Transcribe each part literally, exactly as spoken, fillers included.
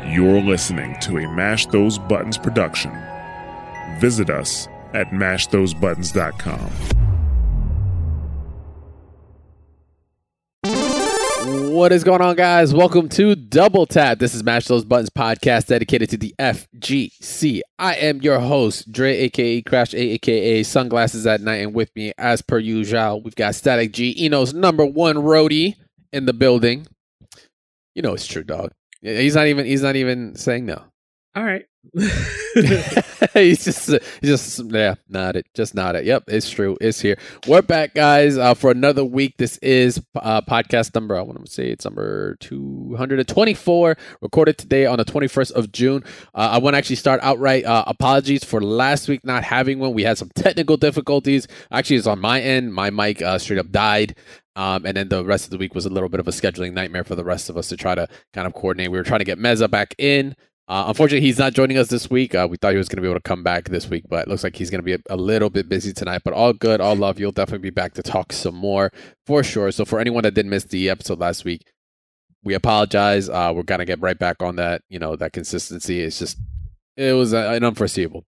You're listening to a Mash Those Buttons production. Visit us at mash those buttons dot com. What is going on, guys? Welcome to Double Tap. This is Mash Those Buttons podcast dedicated to the F G C. I am your host, Dre, aka Crash, aka Sunglasses at Night, and with me, as per usual, we've got Static G, Eno's number one roadie in the building. You know it's true, dog. He's not even. He's not even saying no. All right. he's just. He's just. Yeah. Not it. Just not it. Yep. It's true. It's here. We're back, guys, uh, for another week. This is uh, podcast number. I want to say it's number two hundred twenty-four. Recorded today on the twenty-first of June. Uh, I want to actually start outright. Uh, apologies for last week not having one. We had some technical difficulties. Actually, it's on my end. My mic uh, straight up died. Um, and then the rest of the week was a little bit of a scheduling nightmare for the rest of us to try to kind of coordinate. We were trying to get Meza back in. Uh, unfortunately, he's not joining us this week. Uh, we thought he was going to be able to come back this week, but it looks like he's going to be a, a little bit busy tonight. But all good, all love. You'll definitely be back to talk some more for sure. So for anyone that did miss the episode last week, we apologize. Uh, we're going to get right back on that. You know, that consistency. It's just, it was uh, an unforeseeable.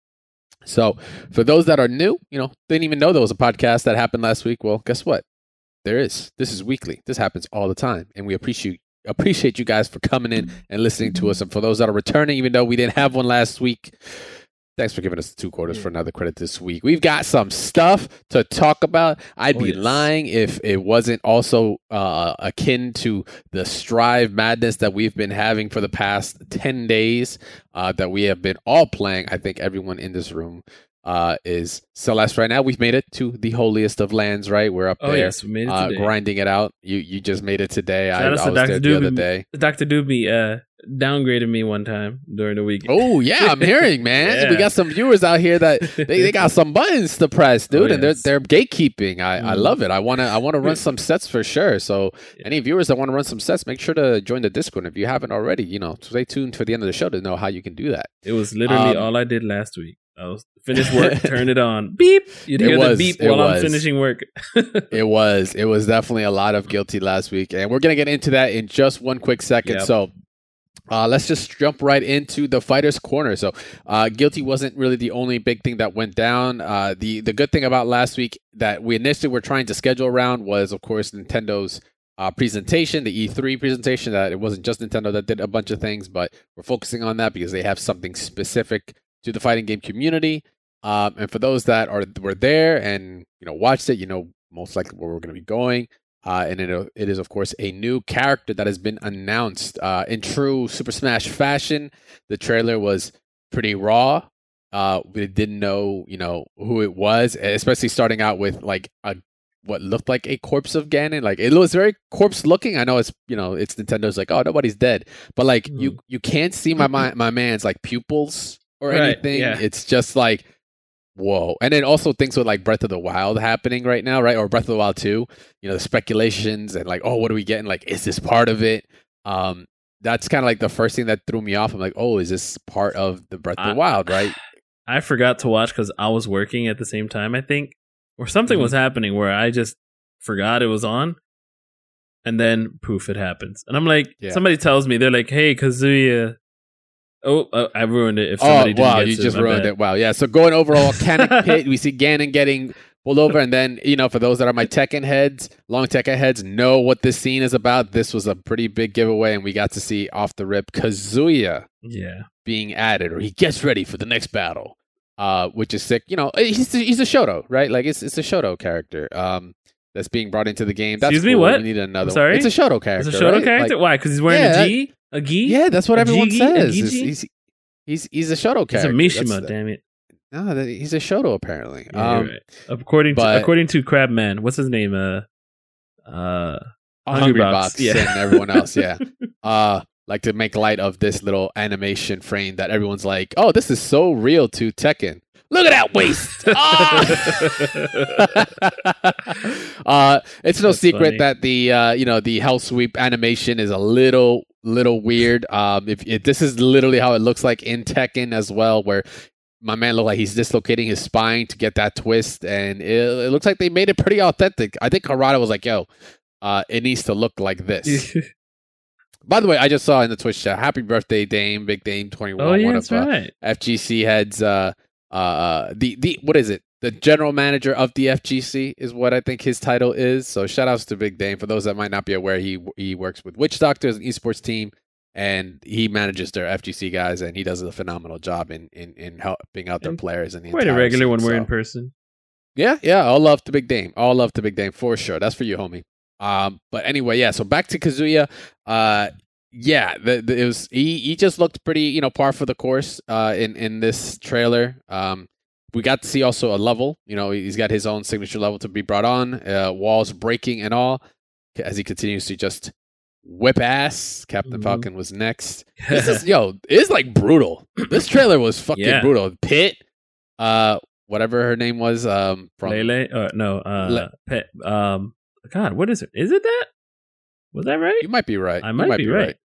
So for those that are new, you know, didn't even know there was a podcast that happened last week. Well, guess what? There is. This is weekly. This happens all the time. And we appreciate appreciate you guys for coming in and listening to us. And for those that are returning, even though we didn't have one last week, thanks for giving us two quarters for another credit this week. We've got some stuff to talk about. I'd oh, be yes. lying if it wasn't also uh, akin to the Strive madness that we've been having for the past ten days uh, that we have been all playing. I think everyone in this room Uh, is Celeste right now. We've made it to the holiest of lands, right? We're up oh, there yes, we made it uh, today. grinding it out. You you just made it today. I, I was Doctor there Doobie, the other day. Doctor Doobie uh, downgraded me one time during the week. Oh, yeah, I'm hearing, man. yeah. We got some viewers out here that they, they got some buttons to press, dude, oh, yes. and they're they're gatekeeping. I, mm. I love it. I want to I want to run some sets for sure. So yeah. any viewers that want to run some sets, make sure to join the Discord. If you haven't already, you know, stay tuned for the end of the show to know how you can do that. It was literally um, all I did last week. I was finished work, turn it on, beep. You'd hear was, the beep while was. I'm finishing work. it was, it was definitely a lot of guilty last week, and we're gonna get into that in just one quick second. Yep. So, uh, let's just jump right into the Fighters Corner. So, uh, guilty wasn't really the only big thing that went down. Uh, the the good thing about last week that we initially were trying to schedule around was, of course, Nintendo's Uh, presentation, the E three presentation. That it wasn't just Nintendo that did a bunch of things, but we're focusing on that because they have something specific to the fighting game community. Um, and for those that are were there and you know watched it, you know most likely where we're going to be going. Uh, and it it is of course a new character that has been announced uh, in true Super Smash fashion. The trailer was pretty raw. Uh, we didn't know you know who it was, especially starting out with like a what looked like a corpse of Ganon. Like it was very corpse looking. I know it's you know it's Nintendo's like oh nobody's dead, but like mm. you you can't see my my, my man's like pupils or right, anything. Yeah. It's just like whoa. And then also things with like Breath of the Wild happening right now, right? Or Breath of the Wild two. You know the speculations and like oh what are we getting? Like is this part of it? Um, that's kind of like the first thing that threw me off. I'm like oh is this part of the Breath I, of the Wild? Right? I forgot to watch because I was working at the same time. I think. Or something mm-hmm. was happening where I just forgot it was on. And then, poof, it happens. And I'm like, yeah. somebody tells me, they're like, hey, Kazuya. Oh, uh, I ruined it. If somebody oh, didn't wow, get you to just it, ruined bad. it. Wow, yeah. So going over a volcanic pit, we see Ganon getting pulled over. And then, you know, for those that are my Tekken heads, long Tekken heads, know what this scene is about. This was a pretty big giveaway. And we got to see off the rip Kazuya yeah. being added, or he gets ready for the next battle. Uh, which is sick. You know, he's he's a Shoto, right? Like it's it's a Shoto character um, that's being brought into the game. That's Excuse me, cool. what? We need another. I'm sorry, one. It's a Shoto character. It's a Shoto right? character. Like, why? Because he's wearing yeah, a gi, a gi. Yeah, that's what a everyone G-gi? says. A He's, he's he's a Shoto character. He's a Mishima. That's, damn it. No, he's a Shoto apparently. Yeah, um, right. According but, to according to Crabman, what's his name? Uh, uh, Hungry, Hungry Box, Box yeah. and everyone else. Yeah. uh, like to make light of this little animation frame that everyone's like, oh, this is so real to Tekken. Look at that waist. Oh! uh, it's no That's secret funny. that the uh, you know the Hell Sweep animation is a little little weird. Um, if, if this is literally how it looks like in Tekken as well, where my man looked like he's dislocating his spine to get that twist, and it, it looks like they made it pretty authentic. I think Harada was like, "Yo, uh, it needs to look like this." By the way, I just saw in the Twitch chat, happy birthday, Dame, Big Dame twenty-one. Oh, yeah, one that's of uh, right. F G C heads. Uh, uh, the, the, what is it? The general manager of the F G C is what I think his title is. So shout outs to Big Dame. For those that might not be aware, he he works with Witch Doctors, an esports team, and he manages their F G C guys, and he does a phenomenal job in in, in helping out their And players. And the Quite a entire regular scene, when we're so. in person. Yeah, yeah. All love to Big Dame. All love to Big Dame for sure. That's for you, homie. Um, but anyway, yeah. So back to Kazuya. Uh, yeah, the, the, it was he. He just looked pretty, you know, par for the course. Uh, in in this trailer. Um, we got to see also a level. You know, he's got his own signature level to be brought on. Uh, walls breaking and all, as he continues to just whip ass. Captain Mhm. Falcon was next. This is yo. It's like brutal. This trailer was fucking Yeah. brutal. Pit. Uh. Whatever her name was, um, from Lele? Uh, no, uh, Le- Pet. Um, God, what is it? Is it that? Was that right? you might be right. I You might be right.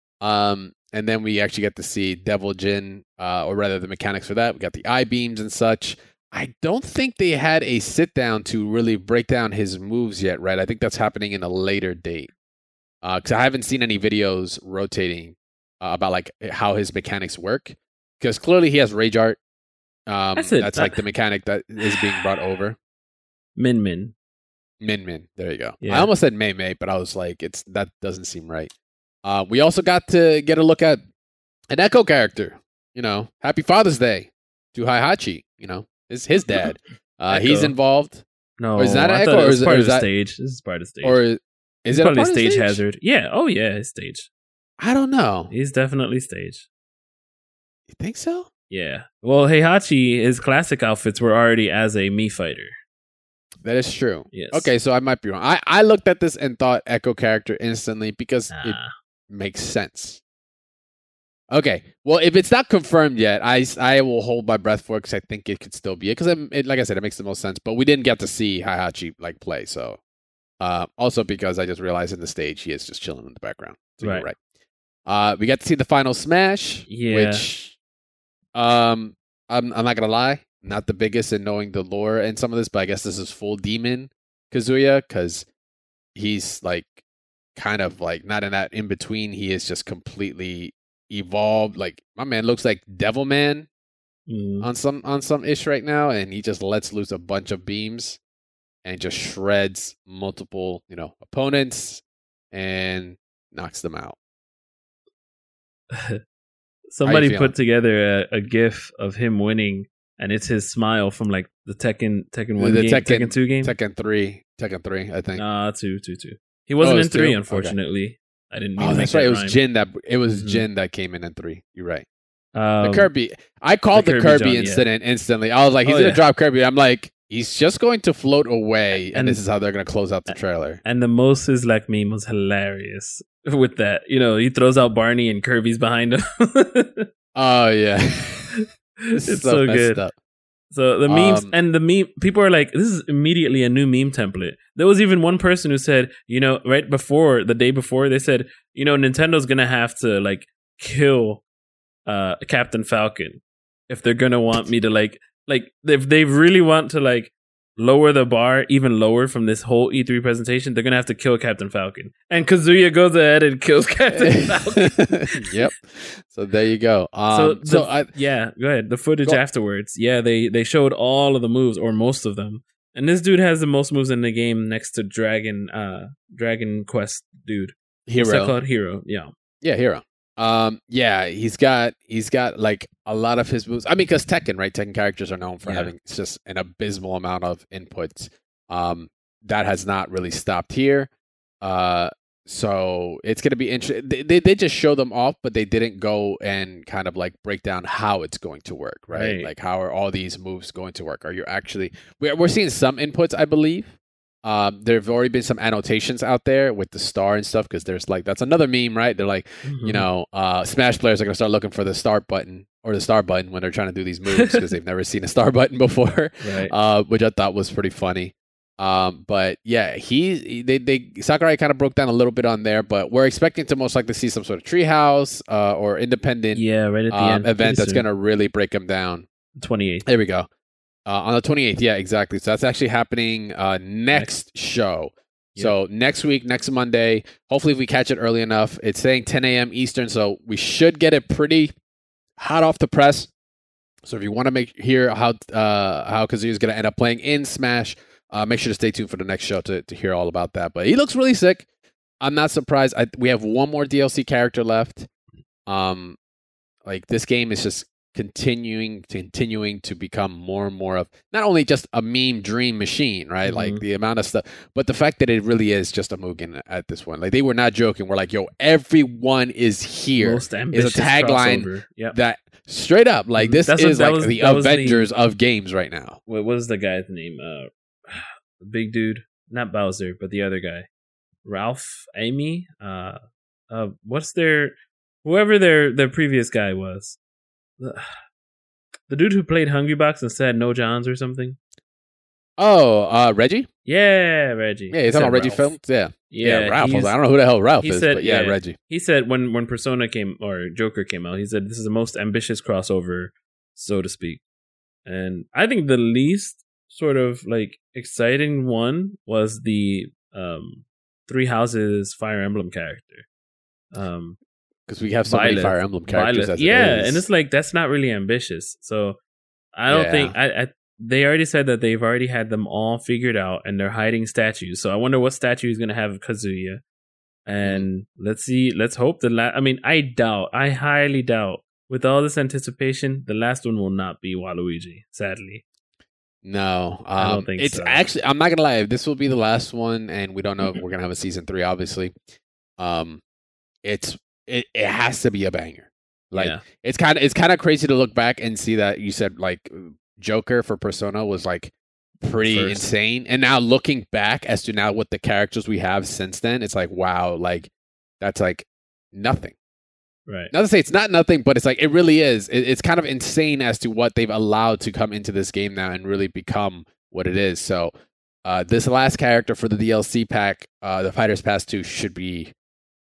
Um, and then we actually get to see Devil Jin, uh, or rather the mechanics for that. We got the eye beams and such. I don't think they had a sit down to really break down his moves yet, right? I think that's happening in a later date. Uh, because I haven't seen any videos rotating uh, about like how his mechanics work. Because clearly he has rage art. Um, That's it. that's like the mechanic that is being brought over. Min Min. Min Min. There you go. Yeah. I almost said Mei Mei, but I was like, it's that doesn't seem right. Uh, we also got to get a look at an Echo character. You know, Happy Father's Day to Heihachi. You know, is his dad. Uh, he's Echo. involved, No, Or is that I an thought echo, it or was is it- part or of is the that- stage. This is part of the stage. or is It's it a probably part of stage, stage hazard. Yeah. Oh yeah, it's stage. I don't know. He's definitely stage. You think so? Yeah. Well, Heihachi, his classic outfits were already as a Mii fighter. That is true. Yes. Okay, so I might be wrong. I, I looked at this and thought Echo character instantly because it Nah. makes sense. Okay, well, if it's not confirmed yet, I, I will hold my breath for it because I think it could still be it. Because, it, like I said, it makes the most sense. But we didn't get to see Heihachi like play. So, uh, also because I just realized in the stage he is just chilling in the background. So Right. you're right. Uh, we got to see the final smash, Yeah. which um, I'm, I'm not going to lie, not the biggest in knowing the lore and some of this, but I guess this is full demon Kazuya because he's like kind of like not in that in between. He is just completely evolved. Like my man looks like Devilman Mm. on some on some ish right now, and he just lets loose a bunch of beams and just shreds multiple, you know, opponents and knocks them out. Somebody feeling? put together a, a GIF of him winning, and it's his smile from like the Tekken Tekken one The game, Tekken- Tekken two game. Tekken three, Tekken three, I think. Nah, two, two, two. He wasn't Oh, in it's three, two? unfortunately. I didn't. Mean Oh, to that's make right. that It was rhyme. Jin that it was Mhm. Jin that came in in three. You're right. Um, The Kirby. I called the the, Kirby Kirby, jump, yeah. incident instantly. I was like, he's Oh, gonna yeah. drop Kirby. I'm like, he's just going to float away, and, And- this is how they're gonna close out the trailer. And the Moses like meme was hilarious with that. You know, he throws out Barney and Kirby's behind him. Oh yeah, It's so messed good. up. So the memes Um, and the meme people are like, this is immediately a new meme template. There was even one person who said, you know, right before the day before, they said, you know, Nintendo's gonna have to like kill uh Captain Falcon if they're gonna want me to like like if they really want to like lower the bar even lower from this whole E three presentation, they're gonna have to kill Captain Falcon. And Kazuya goes ahead and kills Captain Falcon. Yep. So there you go. Um, So, so, the, I, yeah, go ahead. The footage Go- afterwards, yeah, they they showed all of the moves or most of them, and this dude has the most moves in the game next to Dragon, uh, Dragon Quest dude. What's that Hero. called? Hero. Yeah. Yeah, Hero. Um, yeah, he's got he's got like a lot of his moves. I mean, because Tekken, right? Tekken characters are known for Yeah. having just an abysmal amount of inputs. Um, that has not really stopped here. Uh, so it's gonna be interesting. They, they they just show them off, but they didn't go and kind of like break down how it's going to work, right? Right. Like how are all these moves going to work? Are you actually? We're we're seeing some inputs, I believe. Um, there have already been some annotations out there with the star and stuff because there's like that's another meme, right? They're like, Mm-hmm. you know, uh, Smash players are gonna start looking for the start button or the star button when they're trying to do these moves because they've never seen a star button before, right. uh, which I thought was pretty funny. Um, but yeah, he they they Sakurai kind of broke down a little bit on there, but we're expecting to most likely see some sort of treehouse uh, or independent yeah, right at the um, end. event that's gonna really break them down. twenty-eighth. There we go. Uh, on the twenty-eighth, yeah, exactly. So that's actually happening uh, next show. Yeah. So next week, next Monday, hopefully if we catch it early enough, it's saying ten a.m. Eastern, so we should get it pretty hot off the press. So if you want to make hear how uh, how Kazuya is going to end up playing in Smash, uh, make sure to stay tuned for the next show to, to hear all about that. But he looks really sick. I'm not surprised. I, we have one more D L C character left. Um, like this game is just continuing, continuing to become more and more of not only just a meme dream machine, right? Mm-hmm. Like the amount of stuff, but the fact that it really is just a Mugen at this point. Like they were not joking. We're like, yo, everyone is here. Most is a tagline yep. that straight up, like this That's is what, like was, the Avengers the, of games right now. What was the guy's name? Uh, the big dude, not Bowser, but the other guy, Ralph, Amy. Uh, uh, what's their whoever their their previous guy was. The, the dude who played Hungrybox and said no Johns or something. Oh, uh, Reggie? Yeah, Reggie. Yeah, he's talking about Reggie Films? Yeah. Yeah, yeah Ralph. I don't know who the hell Ralph is, said, but yeah, yeah, Reggie. He said when, when Persona came, or Joker came out, he said this is the most ambitious crossover, so to speak. And I think the least sort of like exciting one was the um, Three Houses Fire Emblem character. Um Because we have so Violet, many Fire Emblem characters Violet. as yeah, it is. and it's like that's not really ambitious. So I don't yeah. think I, I. They already said that they've already had them all figured out, and they're hiding statues. So I wonder what statue is going to have Kazuya. And let's see. Let's hope the last. I mean, I doubt. I highly doubt. With all this anticipation, the last one will not be Waluigi. Sadly. No, um, I don't think it's so. actually. I'm not gonna lie. This will be the last one, and we don't know if we're gonna have a season three. Obviously, um, it's. It, it has to be a banger. Like yeah. it's kind of it's kind of crazy to look back and see that you said like Joker for Persona was like pretty First. insane, and now looking back as to now what the characters we have since then, it's like wow, like that's like nothing. Right. Not to say it's not nothing, but it's like it really is. It, it's kind of insane as to what they've allowed to come into this game now and really become what it is. So uh, this last character for the D L C pack, uh, the Fighters Pass two, should be.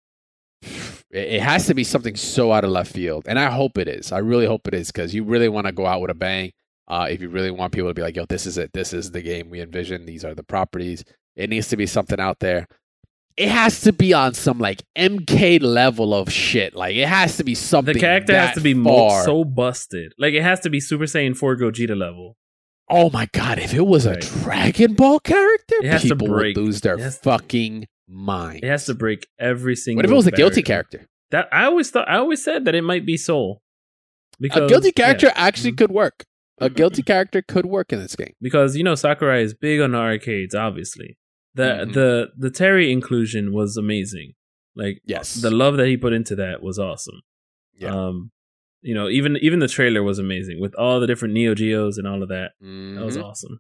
It has to be something so out of left field, and I hope it is. I really hope it is because you really want to go out with a bang. Uh, if you really want people to be like, "Yo, this is it. This is the game we envision. These are the properties." It needs to be something out there. It has to be on some like M K level of shit. Like it has to be something. The character that has to be far. so busted. Like it has to be Super Saiyan four Gogeta level. Oh my god! If it was right. a Dragon Ball character, it has people to break. would lose their it fucking to- mind. It has to break every single. What if it was a barrier. guilty character? That I always thought. I always said that it might be Soul. Because, a guilty character yeah. actually mm-hmm. could work. A guilty character could work in this game because you know Sakurai is big on the arcades. Obviously, the mm-hmm. the the Terry inclusion was amazing. Like yes, the love that he put into that was awesome. Yeah. Um, you know, even even the trailer was amazing with all the different Neo Geos and all of that. Mm-hmm. That was awesome.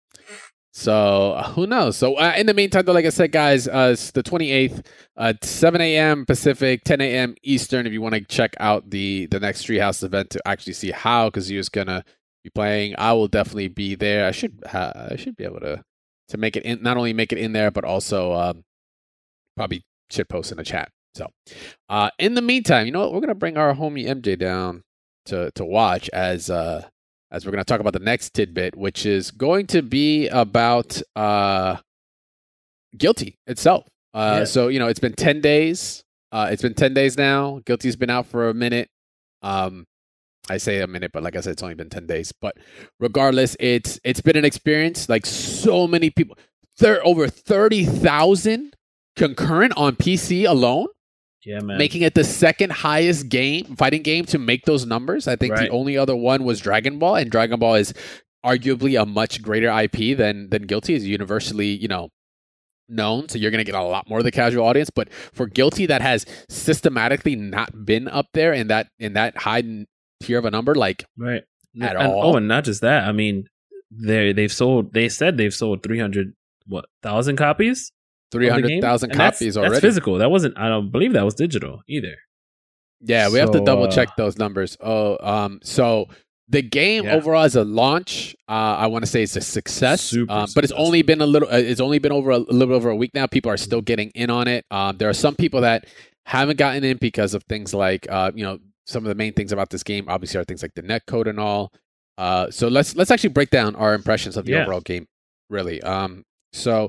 So uh, who knows? So uh, in the meantime, though, like I said, guys, uh, it's the twenty-eighth, uh, seven a.m. Pacific, ten a.m. Eastern. If you want to check out the the next Treehouse event to actually see how Kazuya's gonna be playing, I will definitely be there. I should ha- I should be able to to make it in, not only make it in there, but also um, probably shit post in the chat. So uh, in the meantime, you know what? We're gonna bring our homie M J down to to watch as. Uh, As we're going to talk about the next tidbit, which is going to be about uh, Guilty itself. Uh, yeah. So, you know, it's been ten days. Uh, it's been ten days now. Guilty's been out for a minute. Um, I say a minute, but like I said, it's only been ten days. But regardless, it's it's been an experience. Like so many people, there over thirty thousand concurrent on P C alone. Yeah, man. Making it the second highest game, fighting game to make those numbers. I think right. the only other one was Dragon Ball, and Dragon Ball is arguably a much greater I P than than Guilty. Is universally, you know, known. So you're going to get a lot more of the casual audience. But for Guilty, that has systematically not been up there in that in that high tier of a number, like right at and, all. Oh, and not just that. I mean, they they've sold. They said they've sold three hundred what thousand copies. Three hundred thousand copies that's, already. That's physical. That wasn't. I don't believe that was digital either. Yeah, we so, have to double uh, check those numbers. Oh, um, so the game yeah. overall as a launch, uh, I want to say it's a success. Super um, but it's only been a little. Uh, it's only been over a, a little over a week now. People are still getting in on it. Um, there are some people that haven't gotten in because of things like, uh, you know, some of the main things about this game. Obviously, are things like the netcode and all. Uh, so let's let's actually break down our impressions of the yeah. overall game. Really. Um, so.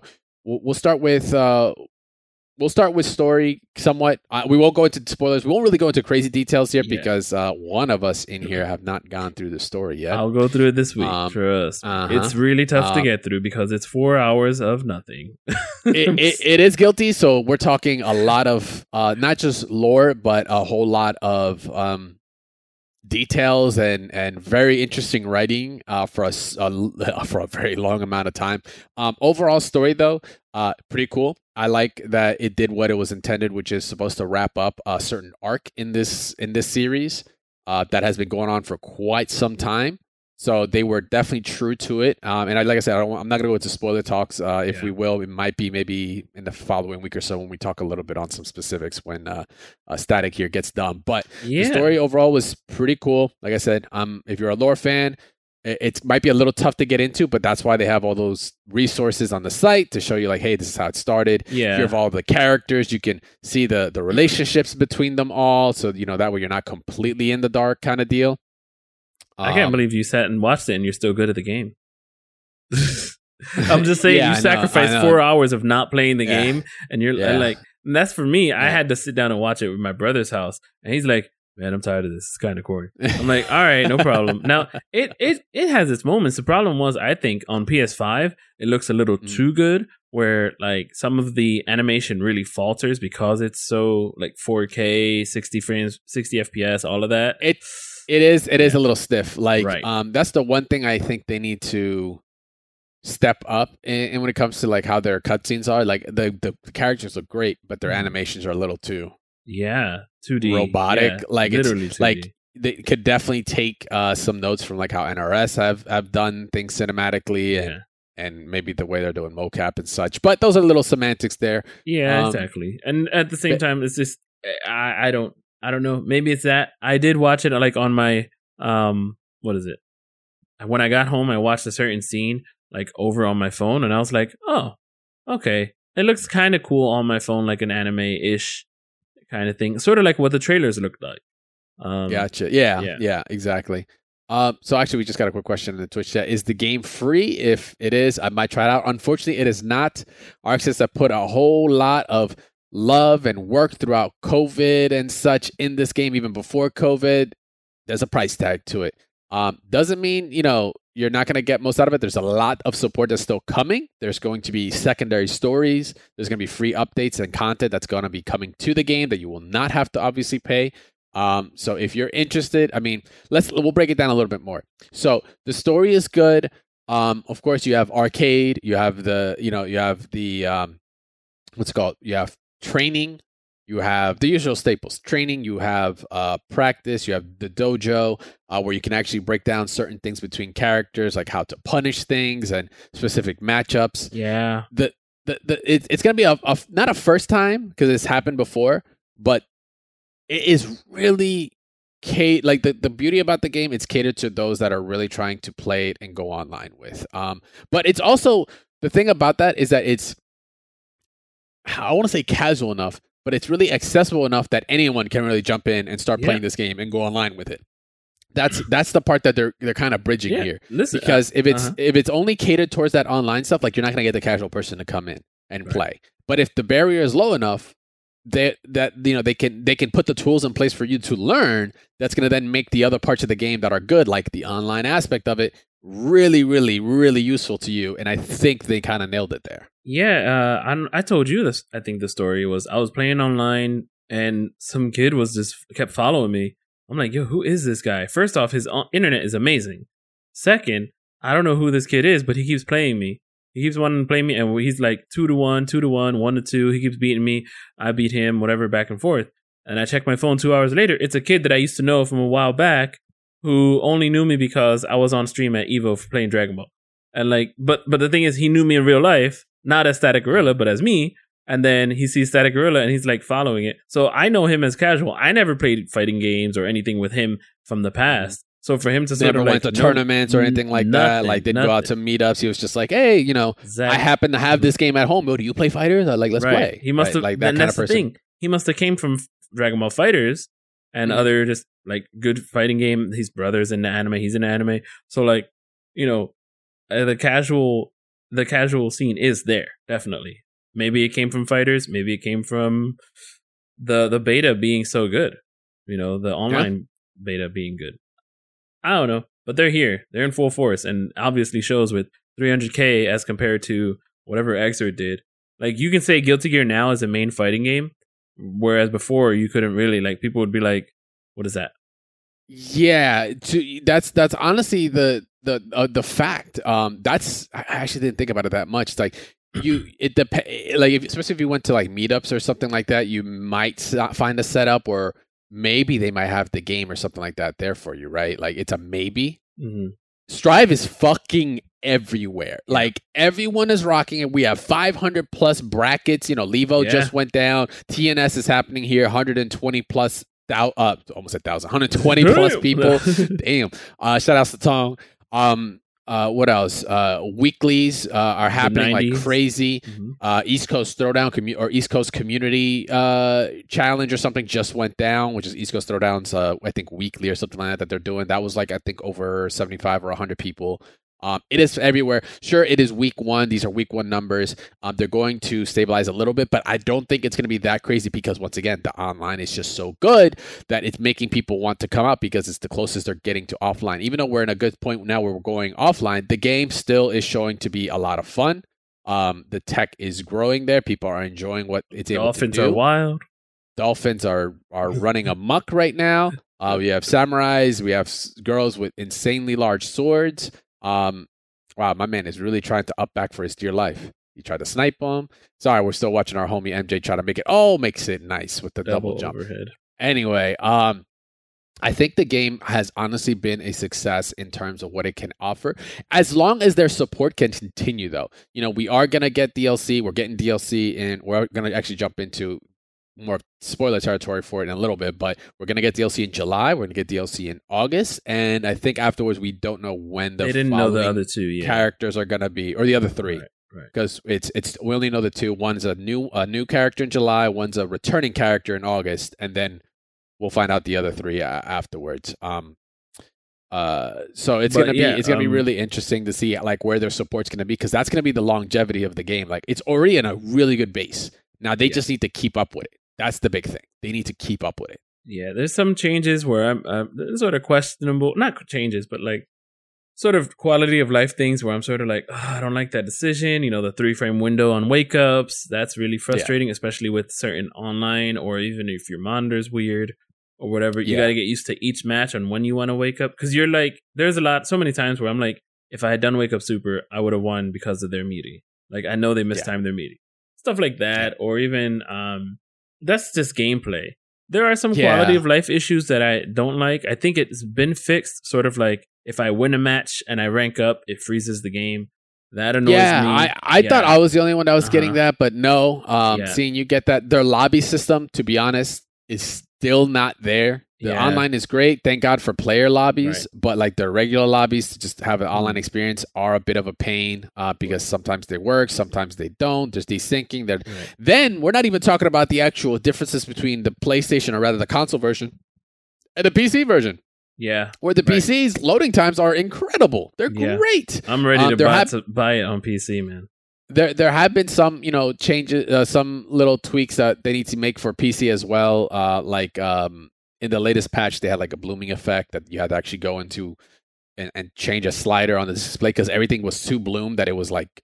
we'll, we'll start with uh, we'll start with story somewhat. Uh, we won't go into spoilers. We won't really go into crazy details here yeah. because uh, one of us in here have not gone through the story yet. I'll go through it this week. Um, Trust. Uh-huh. It's really tough um, to get through because it's four hours of nothing. it, it, it is guilty. So we're talking a lot of uh, not just lore, but a whole lot of um, details and, and very interesting writing uh, for us uh, for a very long amount of time. Um, overall story though, uh, pretty cool. I like that it did what it was intended, which is supposed to wrap up a certain arc in this in this series uh, that has been going on for quite some time. So they were definitely true to it. Um, and I, like I said, I don't, I'm not going to go into spoiler talks. Uh, if yeah. we will, it might be maybe in the following week or so when we talk a little bit on some specifics when uh, uh, Static here gets done. But yeah. the story overall was pretty cool. Like I said, um, if you're a lore fan, it, it might be a little tough to get into, but that's why they have all those resources on the site to show you like, hey, this is how it started. Yeah. If you have all the characters, you can see the, the relationships between them all. So, you know, that way you're not completely in the dark kind of deal. I can't um, believe you sat and watched it and you're still good at the game. I'm just saying yeah, you sacrificed four hours of not playing the yeah. game and you're yeah. and like, and that's for me. Yeah. I had to sit down and watch it with my brother's house and he's like, man, I'm tired of this. It's kind of corny. I'm like, all right, no problem. Now, it, it, it has its moments. The problem was, I think on P S five, it looks a little mm. too good where like some of the animation really falters because it's so like four K, sixty frames, sixty F P S, all of that. It's, It is. It is yeah. a little stiff. Like, right. um, that's the one thing I think they need to step up. And when it comes to like how their cutscenes are, like the, the the characters look great, but their animations are a little too yeah two D robotic. Yeah, like it's like they could definitely take uh, some notes from like how N R S have have done things cinematically and. Yeah. And maybe the way they're doing mocap and such, but those are little semantics there. Yeah, um, exactly. And at the same but, time, it's just I, I don't. I don't know. Maybe it's that. I did watch it like on my, um, what is it? When I got home, I watched a certain scene like over on my phone and I was like, oh, okay. It looks kind of cool on my phone, like an anime-ish kind of thing. Sort of like what the trailers looked like. Um, gotcha. Yeah, yeah, yeah, exactly. Um, so actually, we just got a quick question in the Twitch chat. Is the game free? If it is, I might try it out. Unfortunately, it is not. ArcSys have put a whole lot of love and work throughout COVID and such in this game, even before COVID. There's a price tag to it. Um, doesn't mean, you know, you're not going to get most out of it. There's a lot of support that's still coming. There's going to be secondary stories. There's going to be free updates and content that's going to be coming to the game that you will not have to obviously pay. Um, so if you're interested, I mean, let's, we'll break it down a little bit more. So the story is good. Um, of course you have arcade, you have the, you know, you have the, um, what's it called? You have training, you have the usual staples. Training, you have uh, practice, you have the dojo, uh, where you can actually break down certain things between characters, like how to punish things and specific matchups. Yeah. The the, the it, it's gonna be a, a not a first time because it's happened before, but it is really catered. Like the, the beauty about the game, it's catered to those that are really trying to play it and go online with. Um, but it's also the thing about that is that it's, I want to say casual enough, but it's really accessible enough that anyone can really jump in and start yeah. playing this game and go online with it. That's that's the part that they're they're kind of bridging yeah. here. Listen, because if it's uh-huh. if it's only catered towards that online stuff, like you're not gonna get the casual person to come in and right. play. But if the barrier is low enough, they that you know they can they can put the tools in place for you to learn. That's gonna then make the other parts of the game that are good, like the online aspect of it, really, really, really useful to you. And I think they kind of nailed it there. Yeah, uh, I I told you this. I think the story was I was playing online and some kid was just kept following me. I'm like, yo, who is this guy? First off, his internet is amazing. Second, I don't know who this kid is, but he keeps playing me. He keeps wanting to play me, and he's like two to one, two to one, one to two. He keeps beating me. I beat him, whatever, back and forth. And I check my phone two hours later. It's a kid that I used to know from a while back who only knew me because I was on stream at Evo for playing Dragon Ball. And like, but but the thing is, he knew me in real life, not as Static Gorilla, but as me. And then he sees Static Gorilla and he's like following it. So I know him as casual. I never played fighting games or anything with him from the past. So for him to sort never of went like, to tournaments or anything like nothing, that, like didn't nothing. go out to meetups. He was just like, hey, you know, exactly. I happen to have this game at home. Oh, do you play fighters? I like, let's right. play. He must right? have like that kind that's of person. The thing. He must have came from Dragon Ball Fighters and mm-hmm. other just like good fighting game. His brother's in the anime. He's in the anime. So like, you know, uh, the casual the casual scene is there, definitely. Maybe it came from fighters. Maybe it came from the the beta being so good. You know, the online yeah. beta being good. I don't know, but they're here. They're in full force, and obviously shows with three hundred K as compared to whatever Xrd did. Like, you can say Guilty Gear now is a main fighting game, whereas before you couldn't really. Like, people would be like, "What is that?" Yeah, to, that's that's honestly the the uh, the fact. Um, that's I actually didn't think about it that much. It's like you it dep- like if, especially if you went to like meetups or something like that, you might find a setup, or maybe they might have the game or something like that there for you, right? Like, it's a maybe. Mm-hmm. Strive is fucking everywhere. Like, everyone is rocking it. We have five hundred plus brackets. You know, Levo yeah. just went down. T N S is happening here. one hundred twenty plus. Thou, uh, almost a thousand, one hundred twenty plus people. Damn. Uh, shout outs to Tong. Um, uh, what else? Uh, weeklies uh, are happening like crazy. Mm-hmm. Uh, East Coast Throwdown commu- or East Coast Community uh, Challenge or something just went down, which is East Coast Throwdown's, uh, I think, weekly or something like that that they're doing. That was like, I think, over seventy-five or one hundred people. Um, it is everywhere. Sure, it is week one. These are week one numbers. Um, they're going to stabilize a little bit, but I don't think it's going to be that crazy because, once again, the online is just so good that it's making people want to come out because it's the closest they're getting to offline. Even though we're in a good point now where we're going offline, the game still is showing to be a lot of fun. Um, the tech is growing there. People are enjoying what it's able Dolphins to do. Dolphins are wild. Dolphins are, are running amok right now. Uh, we have samurais. We have girls with insanely large swords. Um, wow, my man is really trying to up back for his dear life. He tried to snipe him. Sorry, we're still watching our homie M J try to make it. Oh, makes it nice with the double, double jump. Overhead. Anyway, um, I think the game has honestly been a success in terms of what it can offer. As long as their support can continue, though. You know, we are going to get D L C. We're getting D L C, and we're going to actually jump into more spoiler territory for it in a little bit, but we're going to get D L C in July. We're going to get D L C in August. And I think afterwards, we don't know when the they didn't know the other two yeah. characters are going to be, or the other three. Right, because right. it's, it's, we only know the two. One's a new, a new character in July. One's a returning character in August. And then we'll find out the other three uh, afterwards. Um, uh, so it's going to be, yeah, it's going to um, be really interesting to see like where their support's going to be, because that's going to be the longevity of the game. Like, it's already in a really good base. Now they yeah. just need to keep up with it. That's the big thing. They need to keep up with it. Yeah, there's some changes where I'm uh, sort of questionable, not changes, but like sort of quality of life things where I'm sort of like, oh, I don't like that decision. You know, the three frame window on wake ups, that's really frustrating, yeah. especially with certain online, or even if your monitor's weird or whatever. You yeah. got to get used to each match on when you want to wake up. Because you're like, there's a lot, so many times where I'm like, if I had done Wake Up Super, I would have won because of their meaty. Like, I know they mistimed yeah. their meaty. Stuff like that, yeah. or even, um, that's just gameplay. There are some yeah. quality of life issues that I don't like. I think it's been fixed. Sort of like if I win a match and I rank up, it freezes the game. That annoys yeah, me. I, I yeah. thought I was the only one that was uh-huh. getting that, but no. Um, yeah. Seeing you get that, their lobby system, to be honest, is still not there. The yeah. online is great. Thank God for player lobbies, right. but like the regular lobbies to just have an online experience are a bit of a pain uh, because sometimes they work, sometimes they don't. There's desyncing. Right. Then we're not even talking about the actual differences between the PlayStation, or rather the console version, and the P C version. Yeah. Where the right. P Cs loading times are incredible. They're yeah. great. I'm ready um, to, buy, have, to buy it on P C, man. There, there have been some, you know, changes, uh, some little tweaks that they need to make for P C as well. Uh, like um, in the latest patch, they had like a blooming effect that you had to actually go into and, and change a slider on the display because everything was too bloomed that it was like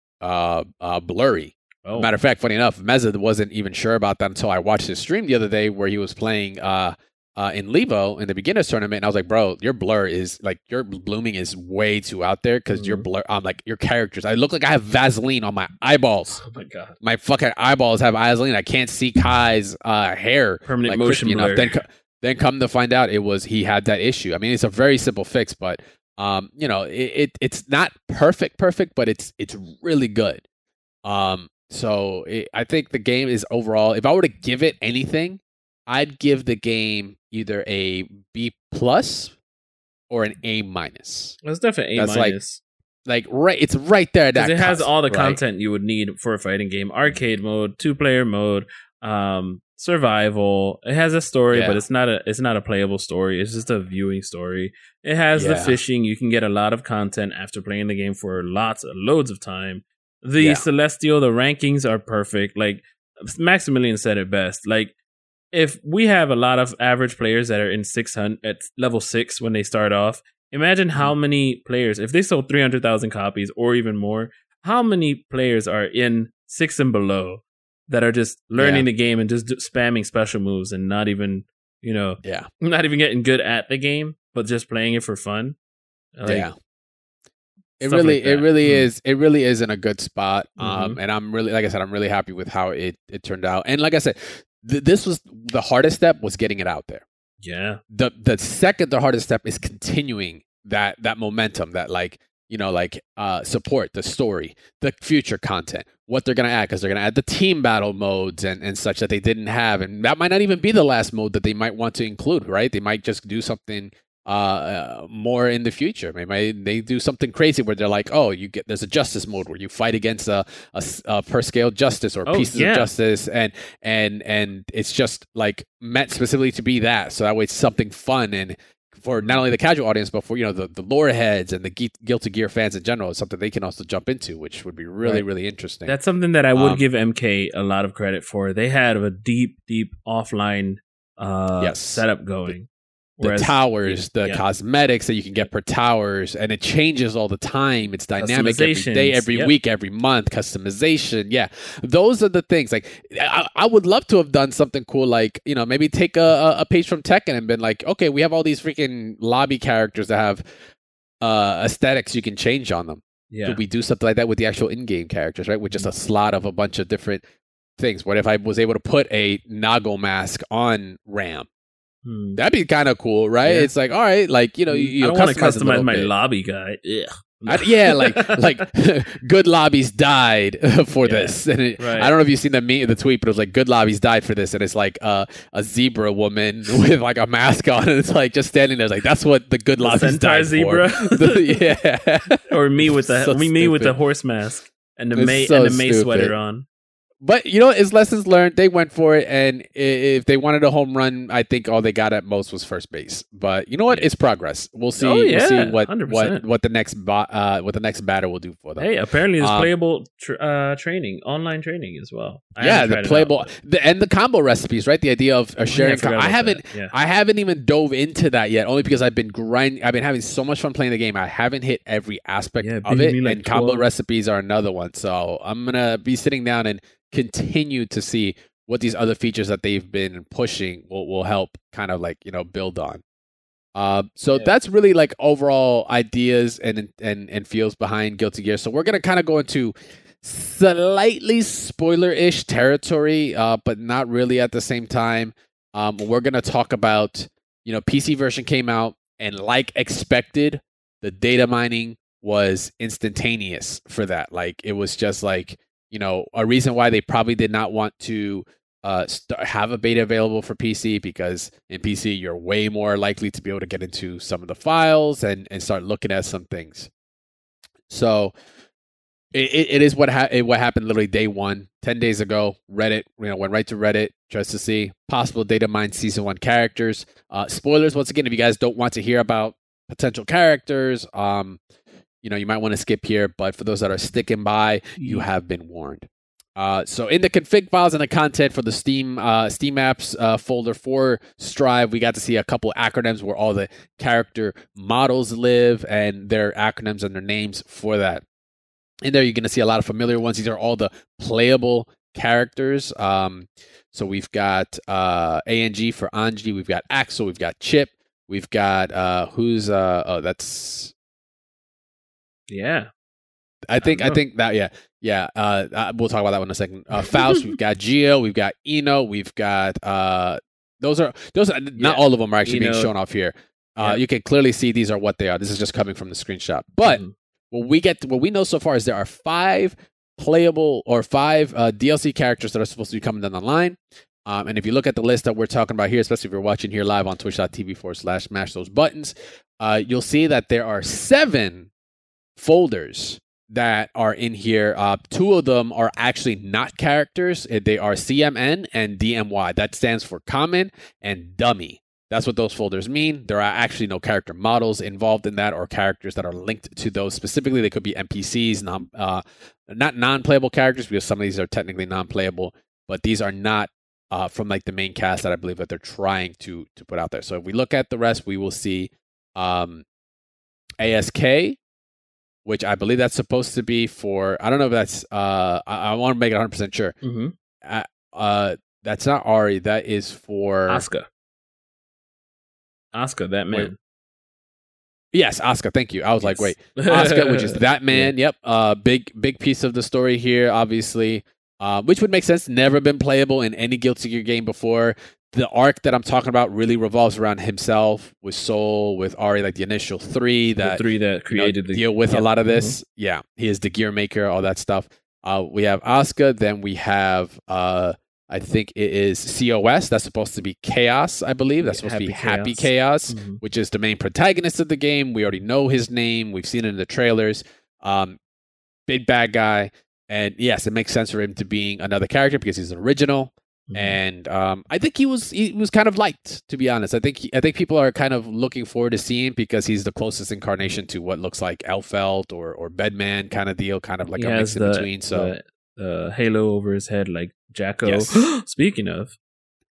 uh, uh, blurry. Oh. Matter of fact, funny enough, Meza wasn't even sure about that until I watched his stream the other day where he was playing uh, uh, in Levo in the beginners tournament, and I was like, "Bro, your blur is like your blooming is way too out there because mm-hmm. your blur, um, like your characters. I look like I have Vaseline on my eyeballs. Oh my god, my fucking eyeballs have Vaseline. I can't see Kai's uh, hair permanent like, motion blur." Enough. Then, then come to find out, it was he had that issue. I mean, it's a very simple fix, but um, you know, it, it it's not perfect, perfect, but it's it's really good. Um. So it, I think the game is overall, if I were to give it anything, I'd give the game either a B plus or an A minus. That's definitely A That's minus. Like, like right, it's right there. That it has cusp, all the right? content you would need for a fighting game: arcade mode, two player mode, um, survival. It has a story, Yeah. but it's not a it's not a playable story. It's just a viewing story. It has the Yeah. fishing. You can get a lot of content after playing the game for lots loads of time. The Yeah. Celestial, the rankings are perfect. Like Maximilian said it best. Like if we have a lot of average players that are in six hundred at level six when they start off, imagine how many players, if they sold three hundred thousand copies or even more, how many players are in six and below that are just learning Yeah. the game and just do, spamming special moves and not even, you know, Yeah. not even getting good at the game, but just playing it for fun. Like, yeah. It stuff really, like it that. really Mm. is, it really is in a good spot. Um, Mhm. and I'm really, like I said, I'm really happy with how it, it turned out. And like I said, th- this was the hardest step was getting it out there. Yeah. The, the second, the hardest step is continuing that, that momentum, that like, you know, like, uh, support the story, the future content, what they're going to add, because they're going to add the team battle modes and, and such that they didn't have. And that might not even be the last mode that they might want to include, right? They might just do something uh, uh more in the future. Maybe they do something crazy where they're like, oh, you get there's a justice mode where you fight against a, a, a per scale justice or Oh, pieces yeah. of justice, and and and it's just like meant specifically to be that. So that way it's something fun and for not only the casual audience, but for you know the, the lore heads and the Ge- Guilty Gear fans in general, it's something they can also jump into, which would be really Right. really interesting. That's something that I would Um, give M K a lot of credit for. They had a deep, deep offline uh, Yes. setup going. the Whereas- towers, the yeah. cosmetics that you can get per towers, and it changes all the time. It's dynamic every day, Customizations, every yep. week, every month. Customization, yeah, those are the things. Like, I, I would love to have done something cool, like you know, maybe take a, a- a page from Tekken and been like, okay, we have all these freaking lobby characters that have uh, aesthetics you can change on them. Yeah. Could we do something like that with the actual in-game characters, right? With just a slot of a bunch of different things. What if I was able to put a Nago mask on Ram? Hmm. That'd be kind of cool, right? Yeah. It's like, all right, like you know, you, you I don't want to customize, a customize little my bit. lobby guy. Ugh. I- yeah, like like good lobbies died for Yeah, this, and it, right. I don't know if you've seen the me the tweet, but it was like good lobbies died for this, and it's like uh, a zebra woman with like a mask on, and it's like just standing there, it's like that's what the good The lobbies centaur died zebra? for. The- yeah, Or me with the So me, me with the stupid. horse mask and the It's May so and the May stupid. sweater on. But you know, it's lessons learned. They went for it, and i- if they wanted a home run, I think all they got at most was first base. But you know what? It's progress. We'll see. Oh, We'll yeah, see what one hundred what percent. what the next bo- uh what the next batter will do for them. Hey, apparently there's Um, playable tr- uh, training, online training as well. I yeah, haven't the tried it out, playable but- the, and the combo recipes, right? The idea of uh, Oh, yeah, sharing. forgot com- I about haven't. that. Yeah. I haven't even dove into that yet, only because I've been grind. I've been having so much fun playing the game. I haven't hit every aspect Yeah, of beat it, me like and combo twelve. recipes are another one. So I'm gonna be sitting down and continue to see what these other features that they've been pushing will will help kind of like you know build on. Uh, so Yeah. that's really like overall ideas and and and feels behind Guilty Gear. So we're gonna kind of go into slightly spoiler-ish territory, uh, but not really at the same time. Um, we're gonna talk about you know P C version came out, and like expected, the data mining was instantaneous for that. Like it was just like you know a reason why they probably did not want to uh, st- have a beta available for P C, because in P C you're way more likely to be able to get into some of the files and, and start looking at some things. So it, it, it is what ha- it, what happened literally day one, ten days ago. Reddit, you know, went right to Reddit just to see possible data mine season one characters. Uh, spoilers once again, if you guys don't want to hear about potential characters, um, you know, you might want to skip here. But for those that are sticking by, you have been warned. Uh, so in the config files and the content for the Steam uh, Steam apps uh, folder for Strive, we got to see a couple acronyms where all the character models live and their acronyms and their names for that. In there, you're going to see a lot of familiar ones. These are all the playable characters. Um, so we've got uh, A N G for Anji. We've got Axel. We've got Chip. We've got uh, who's uh, oh that's Yeah. I think I I, don't know. think that yeah yeah uh, uh we'll talk about that one in a second. Uh, Faust, we've got Geo, we've got Eno, we've got uh those are those are not Yeah. all of them are actually being Eno. shown off here. Uh, Yeah. You can clearly see these are what they are. This is just coming from the screenshot. But Mhm. what we get what we know so far is there are five playable or five uh, D L C characters that are supposed to be coming down the line. Um, and if you look at the list that we're talking about here, especially if you're watching here live on twitch.tv forward slash mash those buttons, uh, you'll see that there are seven folders that are in here, uh, two of them are actually not characters. They are C M N and D M Y. That stands for common and dummy. That's what those folders mean. There are actually no character models involved in that or characters that are linked to those specifically. They could be N P Cs, non, uh, not non-playable characters, because some of these are technically non-playable, but these are not uh, from like the main cast that I believe that they're trying to to put out there. So if we look at the rest, we will see um, A S K, which I believe that's supposed to be for, I don't know if that's, uh, I, I want to make it one hundred percent sure. Mm-hmm. Uh, uh, that's not Ari, that is for... Asuka. Asuka, that man. Wait. Yes, Asuka, thank you. I was yes. like, wait. Asuka, which is that man, yeah. Yep. Uh, big, big piece of the story here, obviously, uh, which would make sense. Never been playable in any Guilty Gear game before. The arc that I'm talking about really revolves around himself with Soul, with Ari, like the initial three that the three that created you know, the deal with yeah. a lot of this. Mm-hmm. Yeah, he is the gear maker, all that stuff. Uh, we have Asuka, then we have uh, I think it is C O S. That's supposed to be Chaos, I believe. That's supposed Happy to be Chaos. Happy Chaos, mm-hmm. which is the main protagonist of the game. We already know his name. We've seen it in the trailers. Um, big bad guy, and yes, it makes sense for him to being another character because he's an original. Mm-hmm. And um, I think he was he was kind of liked, to be honest. I think he, I think people are kind of looking forward to seeing because he's the closest incarnation to what looks like Elfelt or or Bedman kind of deal, kind of like he a mix in the, between. So the, uh, halo over his head, like Jacko. Yes. Speaking of,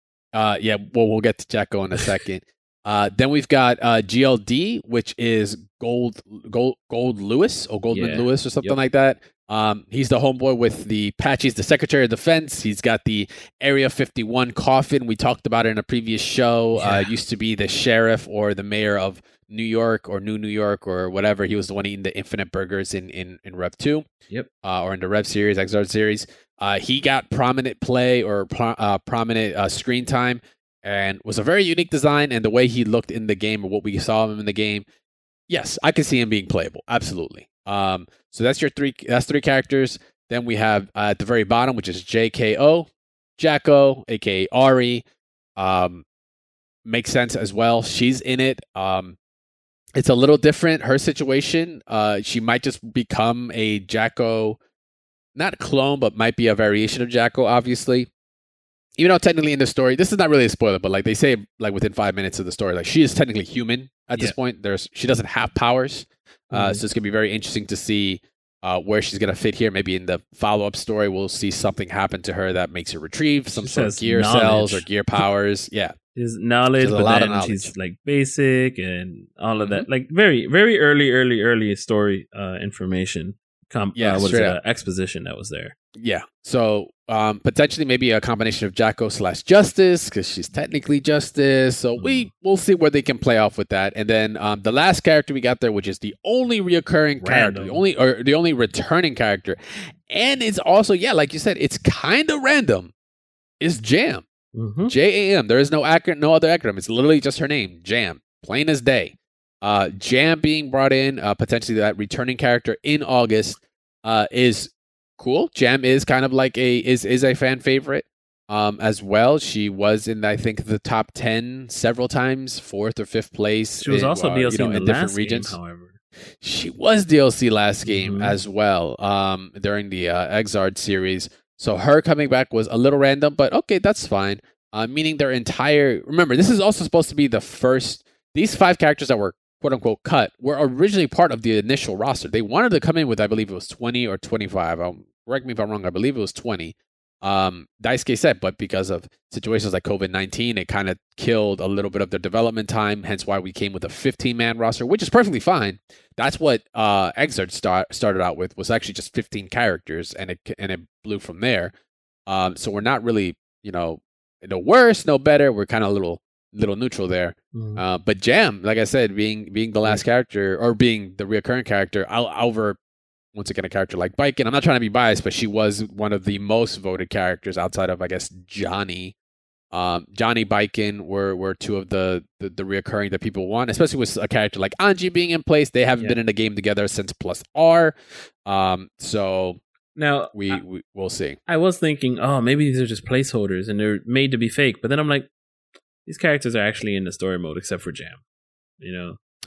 uh, yeah, well, we'll get to Jacko in a second. uh, then we've got uh, G L D, which is Gold Gold Gold Lewis or Goldman Yeah. Lewis or something Yep. like that. Um, he's the homeboy with the patch. He's the Secretary of Defense. He's got the Area fifty-one coffin. We talked about it in a previous show. Yeah. Uh, used to be the sheriff or the mayor of New York or New New York or whatever. He was the one eating the infinite burgers in, in, in Rev two. Yep. Uh, or in the Rev series, Exarch series. Uh, he got prominent play or pro- uh, prominent uh, screen time and was a very unique design. And the way he looked in the game or what we saw him in the game, yes, I could see him being playable. Absolutely. Um, so that's your three. That's three characters. Then we have uh, at the very bottom, which is J K O, Jacko, aka Ari. Um, makes sense as well. She's in it. Um, it's a little different. Her situation. Uh, she might just become a Jacko, not a clone, but might be a variation of Jacko. Obviously, even though technically in the story, this is not really a spoiler, but like they say, like within five minutes of the story, like she is technically human at this Yeah. point. There's she doesn't have powers. Uh, Mhm. so it's going to be very interesting to see uh, where she's going to fit here. Maybe in the follow-up story, we'll see something happen to her that makes her retrieve some She sort of says gear knowledge. cells or gear powers. Yeah. his knowledge, There's a but lot of then knowledge. she's like basic and all of that, like very, very early, early, early story uh, information. Com- Yeah, uh, what is straight it, up. uh, exposition that was there. Yeah. So um, potentially maybe a combination of Jacko slash Justice because she's technically Justice. So we we'll see where they can play off with that. And then um, the last character we got there, which is the only reoccurring character, Random. the only or the only returning character, and it's also yeah, like you said, it's kind of random. Is Jam. Mm-hmm. J A M. There is no acronym, no other acronym. It's literally just her name, Jam. Plain as day. Uh, Jam being brought in, uh, potentially that returning character in August, uh, is cool. Jam is kind of like a is is a fan favorite, um, as well. She was in I think the top ten several times, fourth or fifth place. She was in, also uh, D L C you know, in the in different last regions. game, however. She was D L C last game Mhm. as well, um, during the uh, Exard series. So her coming back was a little random, but okay, that's fine. Uh, meaning their entire remember, this is also supposed to be the first. These five characters that were quote unquote cut were originally part of the initial roster. They wanted to come in with I believe it was twenty or twenty-five. Um, correct me if I'm wrong. I believe it was twenty. Um, Daisuke said, but because of situations like COVID nineteen, it kind of killed a little bit of their development time. Hence why we came with a fifteen man roster, which is perfectly fine. That's what uh, Exard start, started out with was actually just fifteen characters, and it and it blew from there. Um, so we're not really, you know, no worse, no better. We're kind of a little little neutral there. Mhm. Uh, but Jam, like I said, being being the last character or being the reoccurring character, I'll over once again a character like Biken. I'm not trying to be biased, but she was one of the most voted characters outside of I guess Johnny. Um, Johnny Biken were were two of the, the the reoccurring that people want, especially with a character like Anji being in place. They haven't Yeah. been in a game together since Plus R. Um, so Now, we, I, we we'll see. I was thinking, oh, maybe these are just placeholders and they're made to be fake. But then I'm like, these characters are actually in the story mode except for Jam. You know?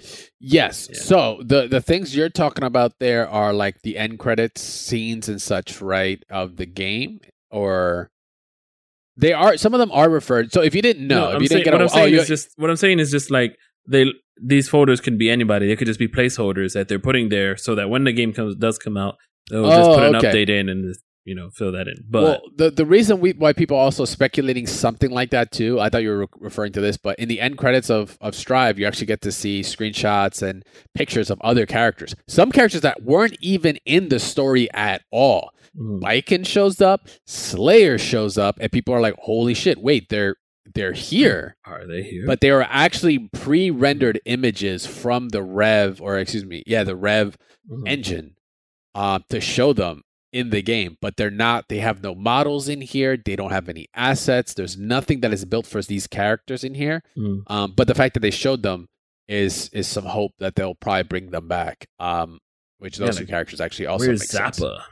Yes. Yeah. So the the things you're talking about there are like the end credits scenes and such, right, of the game, or they are. Some of them are referred. So if you didn't know, No, if I'm you saying, didn't get what a, I'm saying oh, is just what I'm saying is just like they these photos can be anybody. They could just be placeholders that they're putting there so that when the game comes does come out, they'll just Oh, put an okay. update in and just, you know, fill that in. But well, the the reason we why people are also speculating something like that too. I thought you were re- referring to this, but in the end credits of of Strive, you actually get to see screenshots and pictures of other characters. Some characters that weren't even in the story at all. mm, Lycan shows up, Slayer shows up, and people are like, "Holy shit! Wait, they're they're here." are they here? But they are actually pre-rendered images from the Rev, or excuse me, yeah, the Rev Mhm. engine, um, to show them in the game. But they're not. They have no models in here. They don't have any assets. There's nothing that is built for these characters in here. Mm. Um, but the fact that they showed them is is some hope that they'll probably bring them back. Um, which those Yeah, two like, characters actually also Where's make sense. Zappa?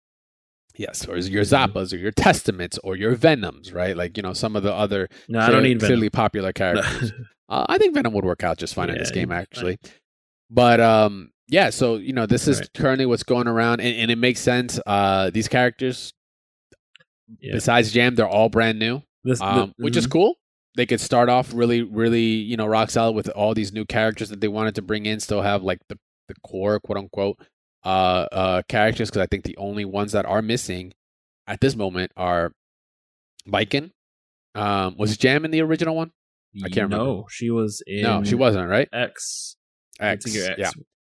Yes, or your Zappas or your Testaments or your Venoms, right? Like, you know, some of the other No, I don't need Venom. clearly popular characters. uh, I think Venom would work out just fine in Yeah, this game, he'd be actually. But um, yeah, so, you know, this is Right. currently what's going around, and, and it makes sense. Uh, these characters, Yeah. besides Jam, they're all brand new, This, the- um, which is mhm. cool. They could start off really, really, you know, rock solid with all these new characters that they wanted to bring in, still have like the, the core, quote unquote, uh, uh, characters, because I think the only ones that are missing at this moment are Lycan. Um, was Jam in the original one? I can't remember. No, she was in. No, she wasn't, right? X. X. Figure X. Yeah.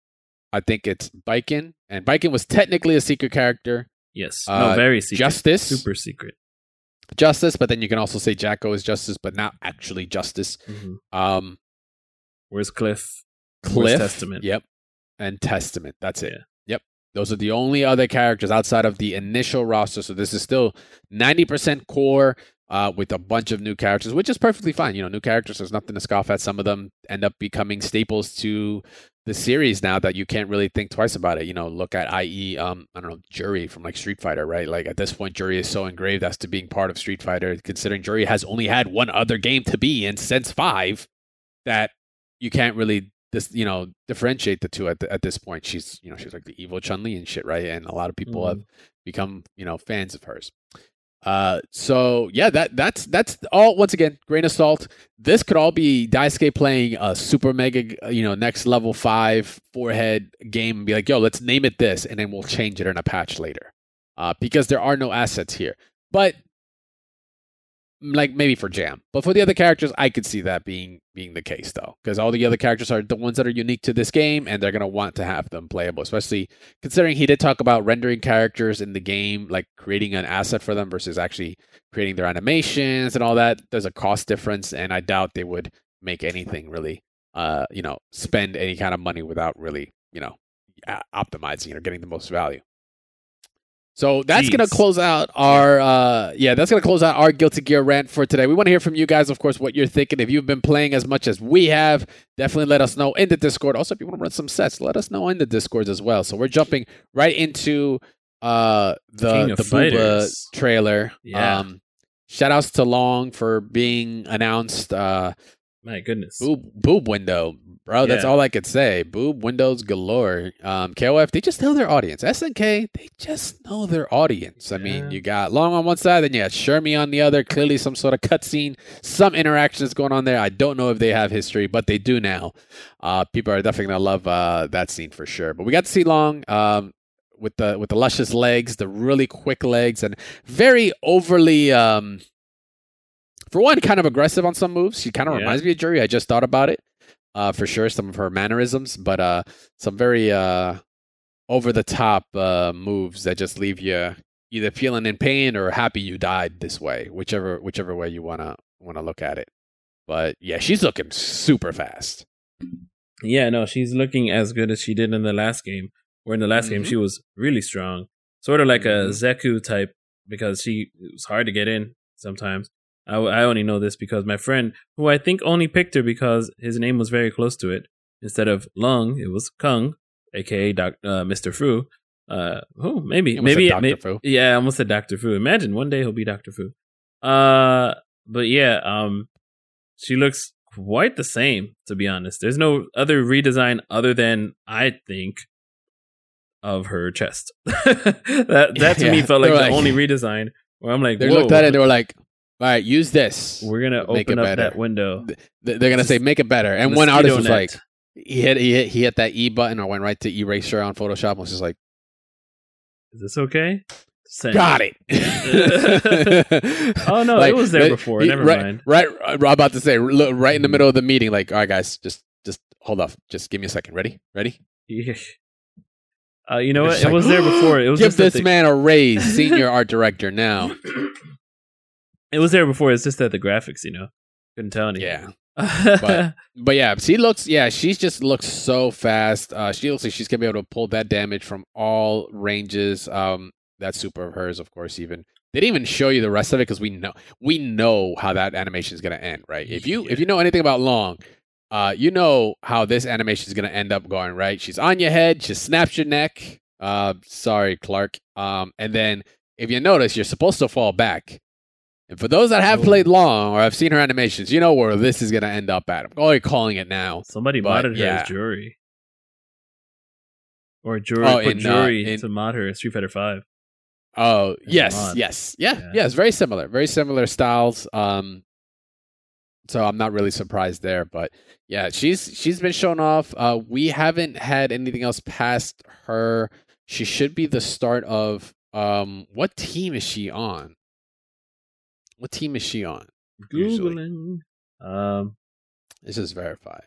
I think it's Lycan. And Lycan was technically a secret character. Yes. Uh, no, very secret. Justice. Super secret. Justice, but then you can also say Jacko is Justice, but not actually Justice. hmm Um, Where's Cliff? Cliff. Where's Testament? Yep. And Testament. That's it. Yeah. Yep. Those are the only other characters outside of the initial roster. So this is still ninety percent core uh, with a bunch of new characters, which is perfectly fine. You know, new characters, there's nothing to scoff at. Some of them end up becoming staples to the series now that you can't really think twice about it. You know, look at, that is, um, I don't know, Jury from like Street Fighter, right? Like at this point, Jury is so engraved as to being part of Street Fighter, considering Jury has only had one other game to be in since five, that you can't really this you know differentiate the two at the, at this point. She's you know she's like the evil Chun-Li and shit, right? And a lot of people Mhm. have become you know fans of hers. Uh, so yeah, that that's that's all. Once again, grain of salt. This could all be Daisuke playing a super mega, you know, next level five forehead game and be like, yo, let's name it this, and then we'll change it in a patch later. Uh, because there are no assets here, but like maybe for Jam, but for the other characters, I could see that being being the case though, because all the other characters are the ones that are unique to this game, and they're gonna want to have them playable, especially considering he did talk about rendering characters in the game, like creating an asset for them versus actually creating their animations and all that. There's a cost difference, and I doubt they would make anything really, uh, you know, spend any kind of money without really, you know, a- optimizing or getting the most value. So that's going to Jeez. close out our, uh, yeah, that's going to close out our Guilty Gear rant for today. We want to hear from you guys, of course, what you're thinking. If you've been playing as much as we have, definitely let us know in the Discord. Also, if you want to run some sets, let us know in the Discord as well. So we're jumping right into uh, the, King of the Booba Fighters. trailer. Yeah. Um, shout outs to Long for being announced. Uh, My goodness. boob, boob window. Bro, that's Yeah. all I could say. Boob windows galore. Um, K O F, they just know their audience. S N K, they just know their audience. I mean, Yeah. you got Long on one side, then you got Shermie on the other. Clearly some sort of cutscene, some interaction is going on there. I don't know if they have history, but they do now. Uh, people are definitely going to love uh, that scene for sure. But we got to see Long um, with the with the luscious legs, the really quick legs, and very overly... Um, for one, kind of aggressive on some moves. She kind of Yeah. reminds me of Jury. I just thought about it. Uh, for sure, some of her mannerisms, but uh, some very uh, over the top uh, moves that just leave you either feeling in pain or happy you died this way, whichever whichever way you wanna wanna look at it. But yeah, she's looking super fast. Yeah, no, she's looking as good as she did in the last game. Where in the last game Mhm. she was really strong, sort of like a Mhm. Zeku type, because she it was hard to get in sometimes. I, I only know this because my friend, who I think only picked her because his name was very close to it, instead of Lung, it was Kung, aka Doc, uh, Mister Fu. Uh, oh, maybe, You almost maybe, said Doctor maybe Fu. yeah, I almost said Doctor Fu. Imagine one day he'll be Doctor Fu. Uh, but yeah, um, she looks quite the same, to be honest. There's no other redesign other than, I think, of her chest. that that to yeah, me felt like the like, only redesign where I'm like, they looked at it, they were like, all right, use this. We're gonna open up better. that window. They're gonna say make it better. And one artist was net. like, he hit, he hit he hit that E button or went right to erasure on Photoshop and was just like, is this okay? Send. Got it. Oh no, like, it was there right, before. Never right, mind. Right, I'm about to say, look, right in the middle of the meeting, like, all right, guys, just just hold up, just give me a second. Ready, ready. Yeah. Uh, you know what? It like, was there before. It was give just this the... man a raise, senior art director now. It was there before. It's just that the graphics, you know, couldn't tell anything. Yeah. but, but yeah, she looks, yeah, she's just looks so fast. Uh, she looks like she's going to be able to pull that damage from all ranges. Um, That super of hers, of course, even. They didn't even show you the rest of it because we know we know how that animation is going to end, right? If you yeah. if you know anything about Long, uh, you know how this animation is going to end up going, right? She's on your head, she snaps your neck. Uh, sorry, Clark. Um, and then if you notice, you're supposed to fall back. And for those that have played Long or have seen her animations, you know where this is going to end up at. I'm only calling it now. Somebody but, modded yeah. her as Jury. Or Jury, oh, put in, Jury uh, in, to mod her in Street Fighter five. Oh, yes, yes. Yeah, yeah, yeah. It's very similar. Very similar styles. Um, so I'm not really surprised there. But yeah, she's she's been shown off. Uh, we haven't had anything else past her. She should be the start of... Um, what team is she on? What team is she on? Googling. Um, Let's just verify.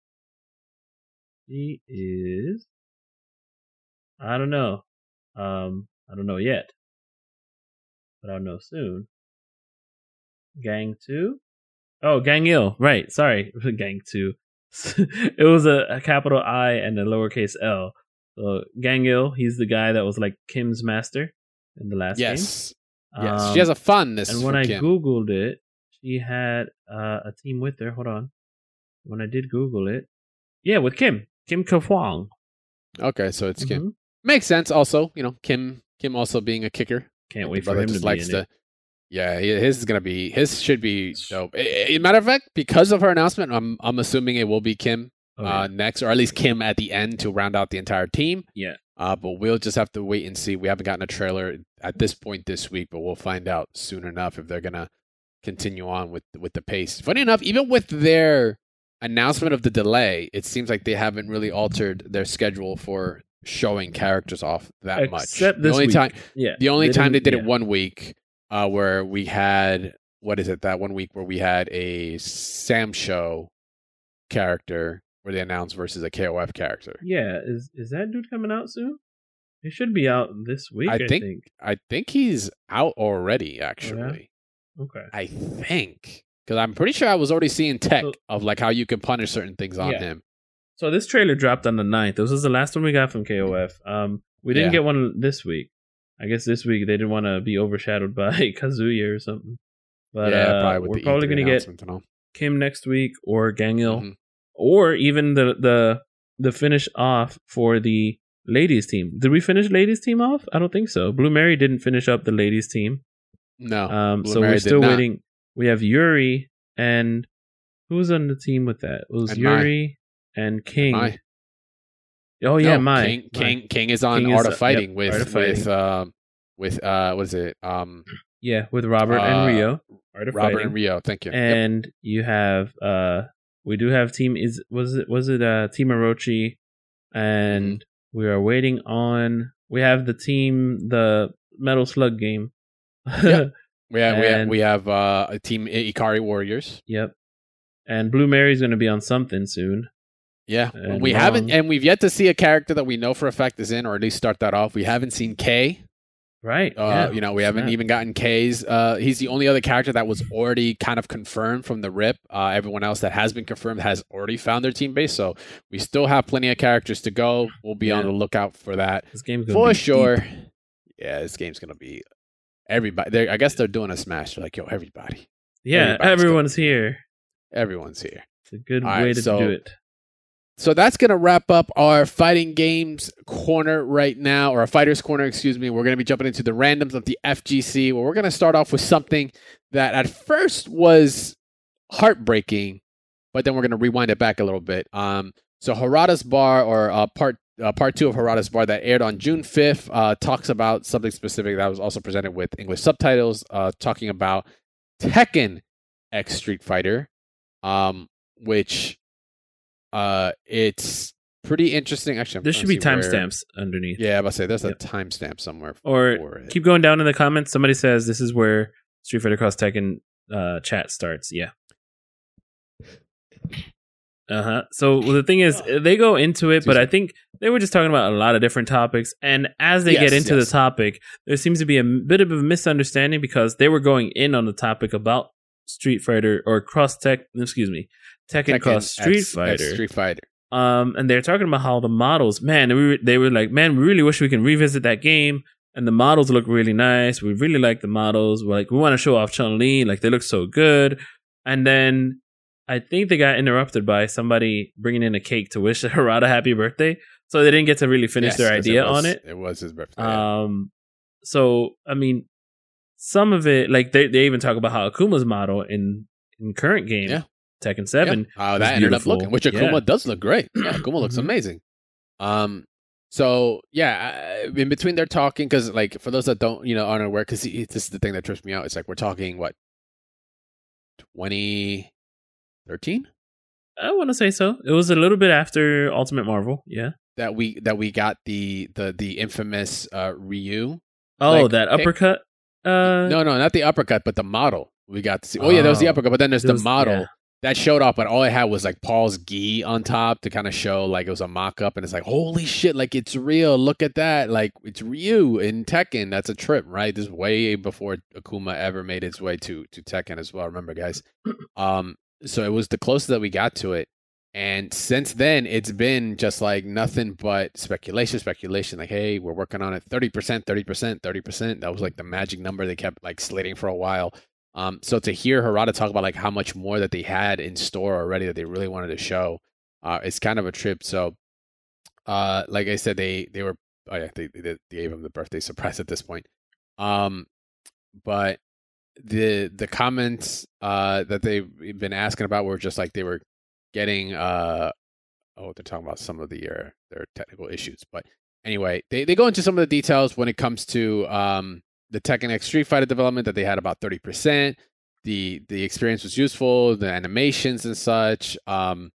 She is... I don't know. Um, I don't know yet. But I'll know soon. Gang two? Oh, Gang Il. Right. Sorry. Gang two. It was a, a capital I and a lowercase L. So Gang Il, he's the guy that was like Kim's master in the last yes. game. Yes. Um, she has a fondness And when for I Kim. Googled it, she had uh, a team with her. Hold on. When I did Google it. Yeah, with Kim. Kim Ka-Huang. Okay, so it's mm-hmm. Kim. Makes sense also. You know, Kim Kim also being a kicker. Can't wait for him to be in to, it. Yeah, his is gonna be his should be dope. A matter of fact, because of her announcement, I'm I'm assuming it will be Kim oh, yeah. uh, next, or at least Kim at the end to round out the entire team. Yeah. Uh, but we'll just have to wait and see. We haven't gotten a trailer at this point this week, but we'll find out soon enough if they're gonna continue on with with the pace. Funny enough, even with their announcement of the delay, it seems like they haven't really altered their schedule for showing characters off that Except much. This the only week. time, yeah, the only they time they did yeah. it one week, uh, where we had what is it? That one week where we had a Sam Show character where they announced versus a K O F character. Yeah, is is that dude coming out soon? He should be out this week. I, I think, think. I think he's out already. Actually, oh, yeah? Okay. I think because I'm pretty sure I was already seeing tech so, of like how you can punish certain things on yeah. him. So this trailer dropped on the ninth. This was the last one we got from K O F. Um, we didn't yeah. get one this week. I guess this week they didn't want to be overshadowed by Kazuya or something. But yeah, uh, probably we're probably going to get Kim next week or Gang Il, mm-hmm. or even the the the finish off for the ladies team. Did we finish ladies team off? I don't think so. Blue Mary didn't finish up the ladies team. No. Um, Blue so Mary we're still did not. waiting. We have Yuri and who's on the team with that? It was and Yuri Mai. and King. Mai. Oh yeah, no, Mai. King, Mai. King King is on King Art is, of Fighting yep, with Art of Fighting. with um with uh what is it um yeah with Robert uh, and Rio. Art of Robert Fighting. and Rio. Thank you. And yep. you have uh we do have team is was it was it uh Team Orochi, and mm-hmm. we are waiting on we have the team the Metal Slug game. Yep. We have, we have we have uh, a team Ikari Warriors. Yep. And Blue Mary's going to be on something soon. Yeah, and we Long. haven't, and we've yet to see a character that we know for a fact is in, or at least start that off. We haven't seen K. Right. Uh, yeah. You know, we haven't yeah. even gotten K's. Uh, he's the only other character that was already kind of confirmed from the rip. Uh, everyone else that has been confirmed has already found their team base. So we still have plenty of characters to go. We'll be yeah. on the lookout for that. This game's gonna for be sure. Deep. Yeah, this game's gonna be everybody. They're, I guess they're doing a smash. They're like, yo, everybody. Yeah, everyone's going. here. Everyone's here. It's a good All way right, to so, do it. So that's going to wrap up our fighting games corner right now, or our fighters corner, excuse me. We're going to be jumping into the randoms of the F G C, where we're going to start off with something that at first was heartbreaking, but then we're going to rewind it back a little bit. Um, so Harada's Bar, or uh, part uh, part two of Harada's Bar, that aired on June fifth, uh, talks about something specific that was also presented with English subtitles, uh, talking about Tekken X Street Fighter, um, which uh, it's pretty interesting. Actually, there should be timestamps underneath. Yeah, I'm about to say there's yep. a timestamp somewhere. Or it. keep going down in the comments. Somebody says this is where Street Fighter Cross Tekken uh, chat starts. Yeah. Uh huh. So well, the thing is, they go into it, but I think they were just talking about a lot of different topics. And as they yes, get into yes. the topic, there seems to be a bit of a misunderstanding because they were going in on the topic about Street Fighter or Cross Tech. Excuse me, Tekken, Tekken Cross Street X, Fighter. X Street Fighter. Um, and they're talking about how the models, man, they were, they were like, man, we really wish we can revisit that game. And the models look really nice. We really like the models. We're like, we want to show off Chun-Li. Like, they look so good. And then I think they got interrupted by somebody bringing in a cake to wish Harada happy birthday. So they didn't get to really finish yes, their idea it was, on it. It was his birthday. Um, so, I mean, some of it, like, they, they even talk about how Akuma's model in, in current game, yeah. Tekken seven. Yeah. How that ended beautiful. up looking, which Akuma yeah. does look great. Yeah, Akuma looks mm-hmm. amazing. Um, so yeah, in between they're talking, because like for those that don't, you know, aren't aware, because this is the thing that trips me out. It's like we're talking what twenty thirteen. I want to say so. It was a little bit after Ultimate Marvel. Yeah, that we that we got the the the infamous uh, Ryu. Oh, like, that uppercut. Uh, no, no, not the uppercut, but the model. We got to see. Oh, oh yeah, there was the uppercut, but then there's the was, model. Yeah. That showed up, but all it had was like Paul's gi on top to kind of show like it was a mock-up, and it's like, holy shit, like it's real. Look at that. Like it's Ryu in Tekken. That's a trip, right? This is way before Akuma ever made its way to to Tekken as well. Remember, guys? Um, so it was the closest that we got to it. And since then, it's been just like nothing but speculation, speculation. Like, hey, we're working on it thirty percent, thirty percent, thirty percent. That was like the magic number they kept like slating for a while. Um, so to hear Harada talk about like how much more that they had in store already that they really wanted to show, uh, it's kind of a trip. So, uh, like I said, they they were oh yeah they, they, they gave him the birthday surprise at this point. Um, but the the comments uh that they've been asking about were just like they were getting uh oh they're talking about some of the uh, their technical issues. But anyway, they they go into some of the details when it comes to um. the Tekken X Street Fighter development, that they had about thirty percent. The the experience was useful, the animations and such. Um,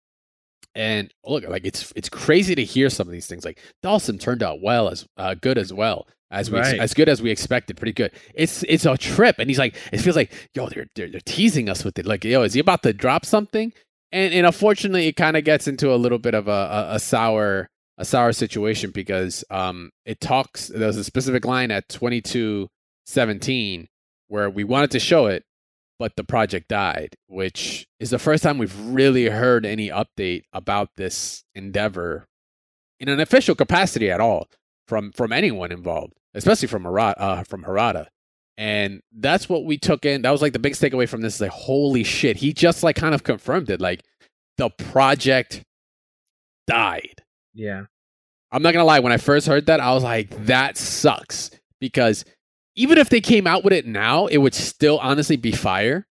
and look, like it's it's crazy to hear some of these things. Like Dawson turned out well as uh, good as well as we right. as good as we expected. Pretty good. It's it's a trip, and he's like, it feels like yo, they're they're, they're teasing us with it. Like yo, is he about to drop something? And and unfortunately, it kind of gets into a little bit of a a, a sour. a sour situation because um, it talks, there's a specific line at twenty-two seventeen where we wanted to show it, but the project died, which is the first time we've really heard any update about this endeavor in an official capacity at all from, from anyone involved, especially from Harada, uh, from Harada. And that's what we took in. That was like the biggest takeaway from this is like, holy shit. He just like kind of confirmed it. Like the project died. Yeah. I'm not going to lie. When I first heard that, I was like, that sucks. Because even if they came out with it now, it would still honestly be fire.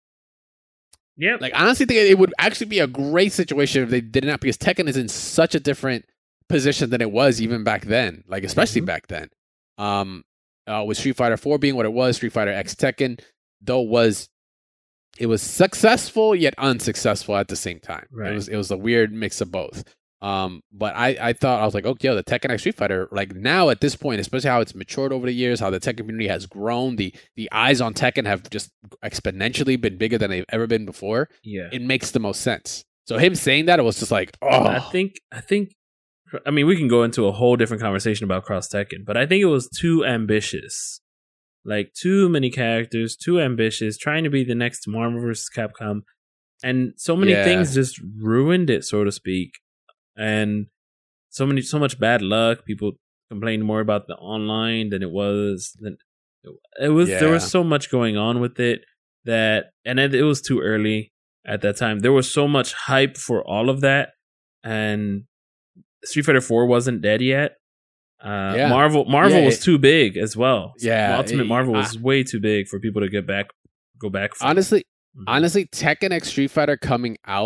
Yeah. Like, I honestly think it would actually be a great situation if they did not, because Tekken is in such a different position than it was even back then. Like, especially mm-hmm. back then. Um, uh, with Street Fighter four being what it was, Street Fighter X Tekken, though, was it was successful yet unsuccessful at the same time. Right. It was it was a weird mix of both. Um, but I, I thought, I was like, okay, yo, the Tekken X Street Fighter, like now at this point, especially how it's matured over the years, how the Tekken community has grown, the the eyes on Tekken have just exponentially been bigger than they've ever been before. Yeah. It makes the most sense. So him saying that, it was just like, oh. I think, I think, I mean, we can go into a whole different conversation about Cross Tekken, but I think it was too ambitious. Like, too many characters, too ambitious, trying to be the next Marvel versus. Capcom. And so many yeah. things just ruined it, so to speak. And so many, so much bad luck. People complained more about the online than it was. Than it was. Yeah. There was so much going on with it that, and it, it was too early at that time. There was so much hype for all of that, and Street Fighter four wasn't dead yet. Uh, yeah. Marvel, Marvel yeah, was it, too big as well. So yeah, Ultimate it, Marvel I, was way too big for people to get back, go back. From. Honestly, mm-hmm. honestly, Tekken X Street Fighter coming out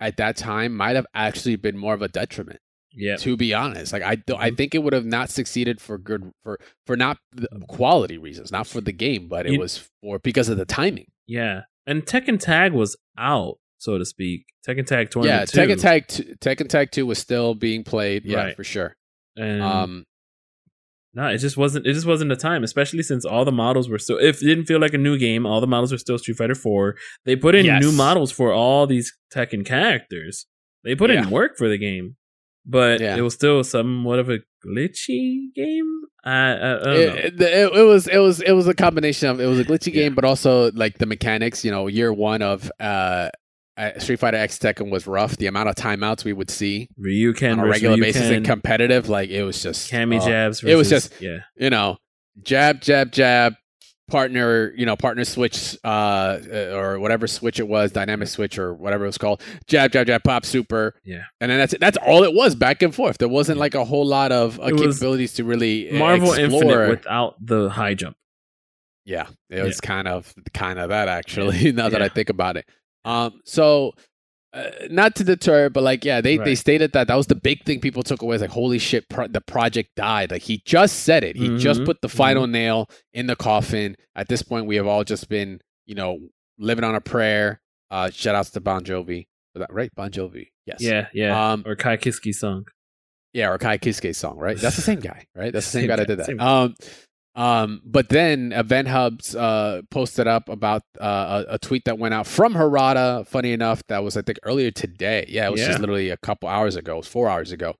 at that time might have actually been more of a detriment. Yeah. To be honest, like I, mm-hmm. I think it would have not succeeded for good for for not the quality reasons, not for the game, but it you, was for because of the timing. Yeah, and Tekken Tag was out, so to speak. Tekken Tag Tournament. Yeah, Tekken Tag, Tekken Tag Two was still being played. Yeah, right. for sure. And um, no, it just wasn't. It just wasn't the time, especially since all the models were still. If it didn't feel like a new game, all the models were still Street Fighter Four. They put in yes. new models for all these Tekken characters. They put yeah. in work for the game. But yeah. it was still somewhat of a glitchy game. I, I, I don't it, know. It, it was it was it was a combination of it was a glitchy yeah. game, but also like the mechanics. You know, year one of uh, Street Fighter X Tekken was rough. The amount of timeouts we would see Ryuken on a regular Ryuken. basis and competitive, like it was just Kami uh, jabs. Versus, it was just yeah. you know, jab jab jab. Partner, you know, partner switch, uh, or whatever switch it was, dynamic switch or whatever it was called. Jab, jab, jab, pop, super. Yeah, and then that's it. That's all it was, back and forth. There wasn't like a whole lot of uh, capabilities to really Marvel explore. Infinite without the high jump. Yeah, it was yeah. kind of kind of that actually. Now yeah. that I think about it, um, so. Uh, not to deter, but like, yeah, they, right. they stated that that was the big thing people took away. Is like, holy shit, pro- the project died. Like, he just said it. He mm-hmm. just put the final mm-hmm. nail in the coffin. At this point, we have all just been, you know, living on a prayer. Uh, shout outs to Bon Jovi. Right? Bon Jovi. Yes. Yeah, yeah. Um, or Kai Kiske song. Yeah, or Kai Kiske song, right? That's the same guy, right? That's the same, same guy that did that. Same. Um, Um, but then Event Hubs uh, posted up about uh, a, a tweet that went out from Harada. Funny enough, that was, I think, earlier today. Yeah, it was yeah. just literally a couple hours ago. It was four hours ago.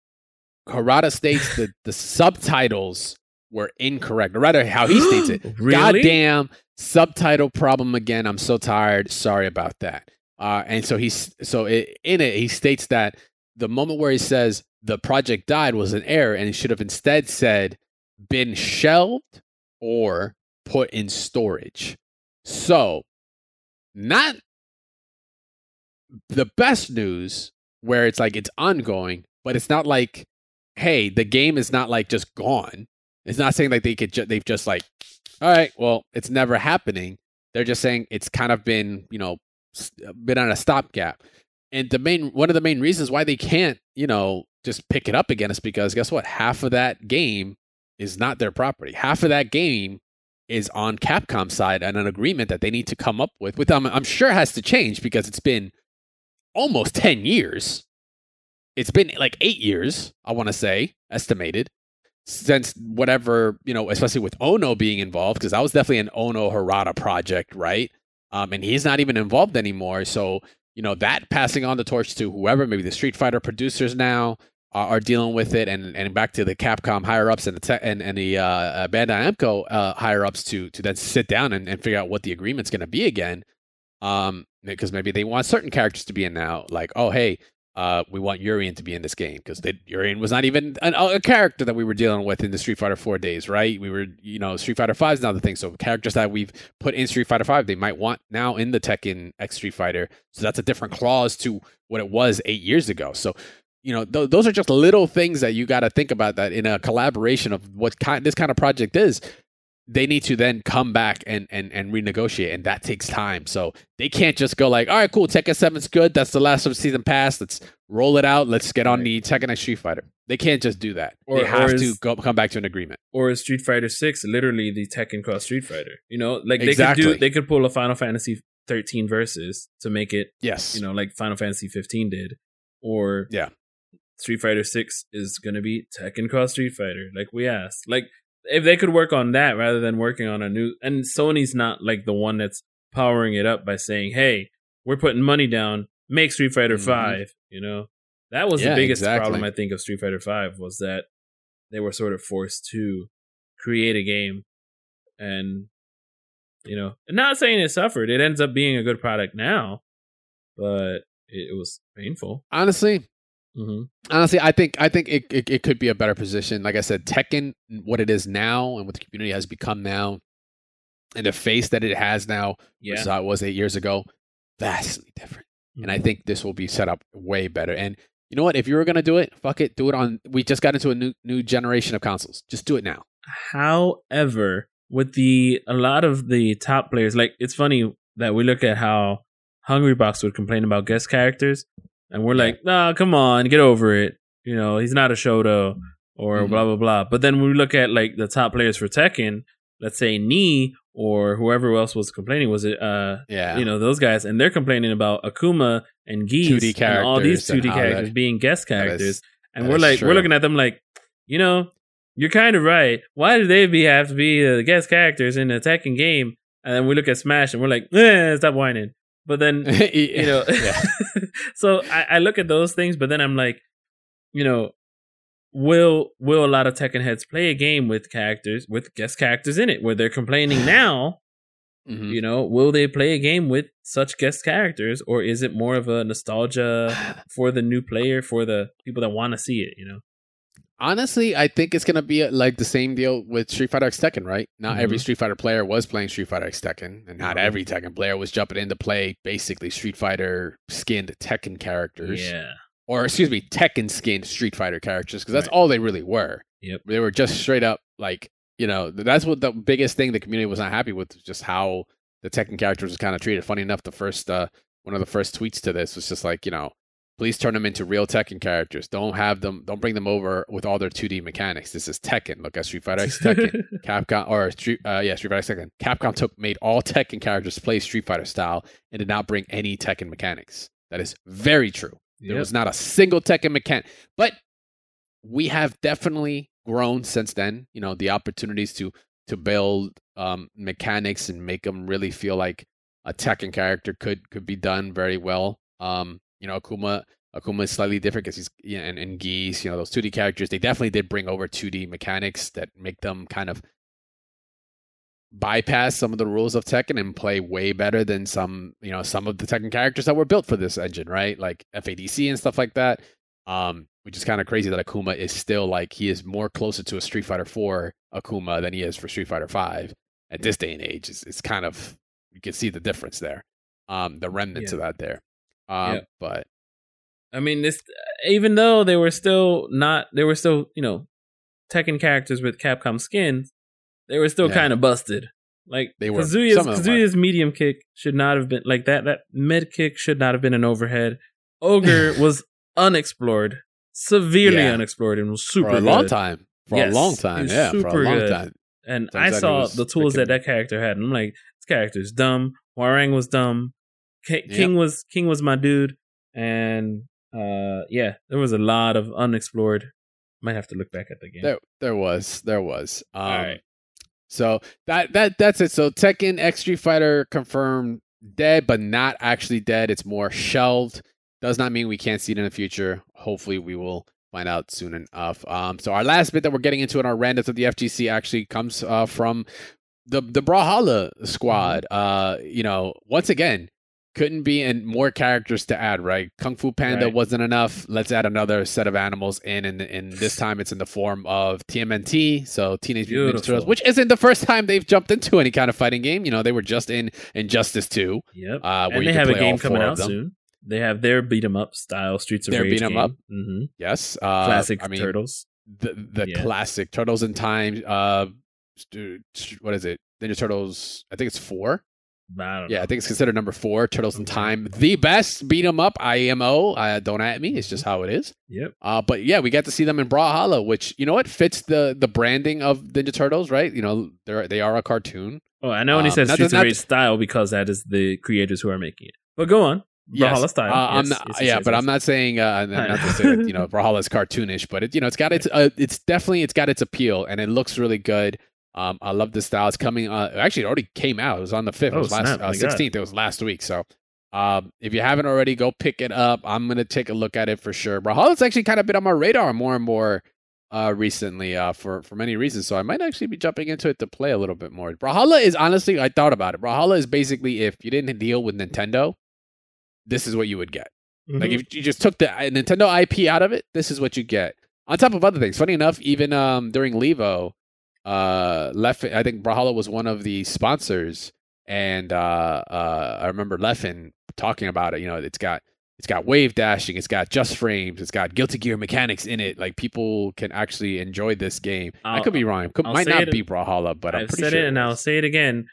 Harada states that the subtitles were incorrect, or rather how he states it. Really? Goddamn subtitle problem again. I'm so tired. Sorry about that. Uh, and so he's so it, in it, he states that the moment where he says the project died was an error, and he should have instead said been shelved or put in storage. So, not the best news where it's like it's ongoing, but it's not like, hey, the game is not like just gone. It's not saying like they could ju- they've just like, all right, well, it's never happening. They're just saying it's kind of been, you know, been on a stopgap. And the main one of the main reasons why they can't, you know, just pick it up again is because guess what? Half of that game is not their property. Half of that game is on Capcom's side and an agreement that they need to come up with, with them. I'm sure has to change because it's been almost ten years. It's been like eight years, I want to say, estimated, since whatever, you know, especially with Ono being involved, because that was definitely an Ono Harada project, right? Um, and he's not even involved anymore. So, you know, that passing on the torch to whoever, maybe the Street Fighter producers now, are dealing with it, and, and back to the Capcom higher ups and the te- and, and the uh, Bandai Namco uh, higher ups to to then sit down and, and figure out what the agreement's going to be again, um, because maybe they want certain characters to be in now, like oh hey, uh, we want Urien to be in this game because Urien was not even an, a character that we were dealing with in the Street Fighter four days, right? We were, you know, Street Fighter five is now the thing, so characters that we've put in Street Fighter five, they might want now in the Tekken X Street Fighter, so that's a different clause to what it was eight years ago. So. You know, th- those are just little things that you got to think about that in a collaboration of what kind this kind of project is. They need to then come back and, and, and renegotiate, and that takes time. So they can't just go like, all right, cool, Tekken seven's good. That's the last of the season pass. Let's roll it out. Let's get on the Tekken X Street Fighter. They can't just do that. Or, they have is, to go, come back to an agreement. Or is Street Fighter six literally the Tekken cross Street Fighter? You know, like they exactly. could do, they could pull a Final Fantasy thirteen versus to make it, yes, you know, like Final Fantasy fifteen did, or yeah. Street Fighter six is going to be Tekken Cross Street Fighter, like we asked. Like, if they could work on that rather than working on a new... And Sony's not, like, the one that's powering it up by saying, hey, we're putting money down, make Street Fighter mm-hmm. five, you know? That was yeah, the biggest exactly. problem, I think, of Street Fighter five, was that they were sort of forced to create a game. And, you know, I'm not saying it suffered. It ends up being a good product now, but it, it was painful. Honestly... Mm-hmm. Honestly, I think I think it, it it could be a better position. Like I said, Tekken, what it is now and what the community has become now, and the face that it has now, yeah. versus how it was eight years ago, vastly different. Mm-hmm. And I think this will be set up way better. And you know what? If you were gonna do it, fuck it, do it on. We just got into a new new generation of consoles. Just do it now. However, with the a lot of the top players, like it's funny that we look at how Hungrybox would complain about guest characters, and we're like, nah, come on, get over it. You know, he's not a Shoto or mm-hmm. blah blah blah. But then when we look at like the top players for Tekken, let's say Nii or whoever else was complaining, was it? Uh, yeah, you know those guys, and they're complaining about Akuma and Geese and all these two D characters that, being guest characters, is, and we're like, true. we're looking at them like, you know, you're kind of right. Why do they be have to be the guest characters in a Tekken game? And then we look at Smash and we're like, eh, stop whining. But then, you know, so I, I look at those things, but then I'm like, you know, will will a lot of Tekken heads play a game with characters, with guest characters in it, where they're complaining now? Mm-hmm. You know, will they play a game with such guest characters, or is it more of a nostalgia for the new player, for the people that want to see it, you know? Honestly, I think it's going to be like the same deal with Street Fighter X Tekken, right? Not mm-hmm. every Street Fighter player was playing Street Fighter X Tekken, and not mm-hmm. every Tekken player was jumping in to play basically Street Fighter skinned Tekken characters. Yeah. Or, excuse me, Tekken skinned Street Fighter characters, because that's right. all they really were. Yep. They were just straight up, like, you know, that's what the biggest thing the community was not happy with, just how the Tekken characters was kind of treated. Funny enough, the first, uh, one of the first tweets to this was just like, you know, please turn them into real Tekken characters. Don't have them. Don't bring them over with all their two D mechanics. This is Tekken. Look at Street Fighter X Tekken. Capcom or Street, uh, yeah, Street Fighter X Tekken. Capcom took made all Tekken characters play Street Fighter style and did not bring any Tekken mechanics. That is very true. Yep. There was not a single Tekken mechanic, but we have definitely grown since then. You know, the opportunities to to build um, mechanics and make them really feel like a Tekken character could could be done very well. Um, You know, Akuma Akuma is slightly different because he's yeah, and, and Geese, you know, those two D characters, they definitely did bring over two D mechanics that make them kind of bypass some of the rules of Tekken and play way better than some, you know, some of the Tekken characters that were built for this engine, right? Like F A D C and stuff like that. Um, which is kind of crazy that Akuma is still like, he is more closer to a Street Fighter four Akuma than he is for Street Fighter five at this day and age. It's, it's kind of, you can see the difference there. Um, the remnants yeah. of that there. Um, yeah. But I mean, this, even though they were still not, they were still, you know, Tekken characters with Capcom skins, they were still yeah. kind of busted. Like they were. Kazuya's, Kazuya's medium kick should not have been like that. That mid kick should not have been an overhead. Ogre was unexplored, severely yeah. unexplored, and was super for a good. long time. For yes, a long time, yeah, for a long good. time. And Sounds I like saw the tools that that character had, and I'm like, this character's dumb. Hwoarang was dumb. K- yep. King was King was my dude, and uh, yeah, there was a lot of unexplored. Might have to look back at the game. There, there was, there was. Um, All right. So that that that's it. So Tekken X Street Fighter confirmed dead, but not actually dead. It's more shelved. Does not mean we can't see it in the future. Hopefully, we will find out soon enough. Um, so our last bit that we're getting into in our randoms of the F G C actually comes uh, from the the Brawlhalla squad. Uh, you know, once again, couldn't be in more characters to add, right? Kung Fu Panda right. wasn't enough. Let's add another set of animals in, and, and this time it's in the form of T M N T, so Teenage Mutant Ninja Turtles, which isn't the first time they've jumped into any kind of fighting game. You know, they were just in Injustice two. Yep, uh, where and they have a game coming out soon. They have their beat 'em up style Streets of their Rage beat 'em game. up. Mm-hmm. Yes, uh, classic I mean, Turtles. The the yeah. classic Turtles in Time. Uh, what is it? Ninja Turtles. I think it's four. I don't yeah, know. I think it's considered number four. Turtles in Time, the best beat 'em up. I M O. Uh, don't at me. It's just how it is. Yep. Uh, but yeah, we got to see them in Brawlhalla, which you know what fits the the branding of Ninja Turtles, right? You know, they're they are a cartoon. Oh, I know when he um, says Streets of Rage style because that is the creators who are making it. But go on. Brawlhalla yes. style. Uh, yes, I'm not, yes, yeah, yes, but yes. I'm not saying uh, not to say that you know Brawlhalla is cartoonish, but it you know it's got its uh, it's definitely it's got its appeal and it looks really good. Um, I love the style. It's coming. Uh, actually, it already came out. It was on the fifth. Oh, it was last snap. uh, sixteenth. It was last week. So, um, if you haven't already, go pick it up. I'm gonna take a look at it for sure. Brawlhalla's actually kind of been on my radar more and more uh, recently uh, for for many reasons. So I might actually be jumping into it to play a little bit more. Brawlhalla is honestly, I thought about it. Brawlhalla is basically if you didn't deal with Nintendo, this is what you would get. Mm-hmm. Like if you just took the Nintendo I P out of it, this is what you get. On top of other things. Funny enough, even um, during Levo. Uh, Leffen, I think Brawlhalla was one of the sponsors, and uh, uh, I remember Leffen talking about it. You know, it's got it's got wave dashing, it's got just frames, it's got Guilty Gear mechanics in it. Like people can actually enjoy this game. I'll, I could be wrong. It could, might not be Brawlhalla, but I've I'm pretty said sure it, and I'll say it again.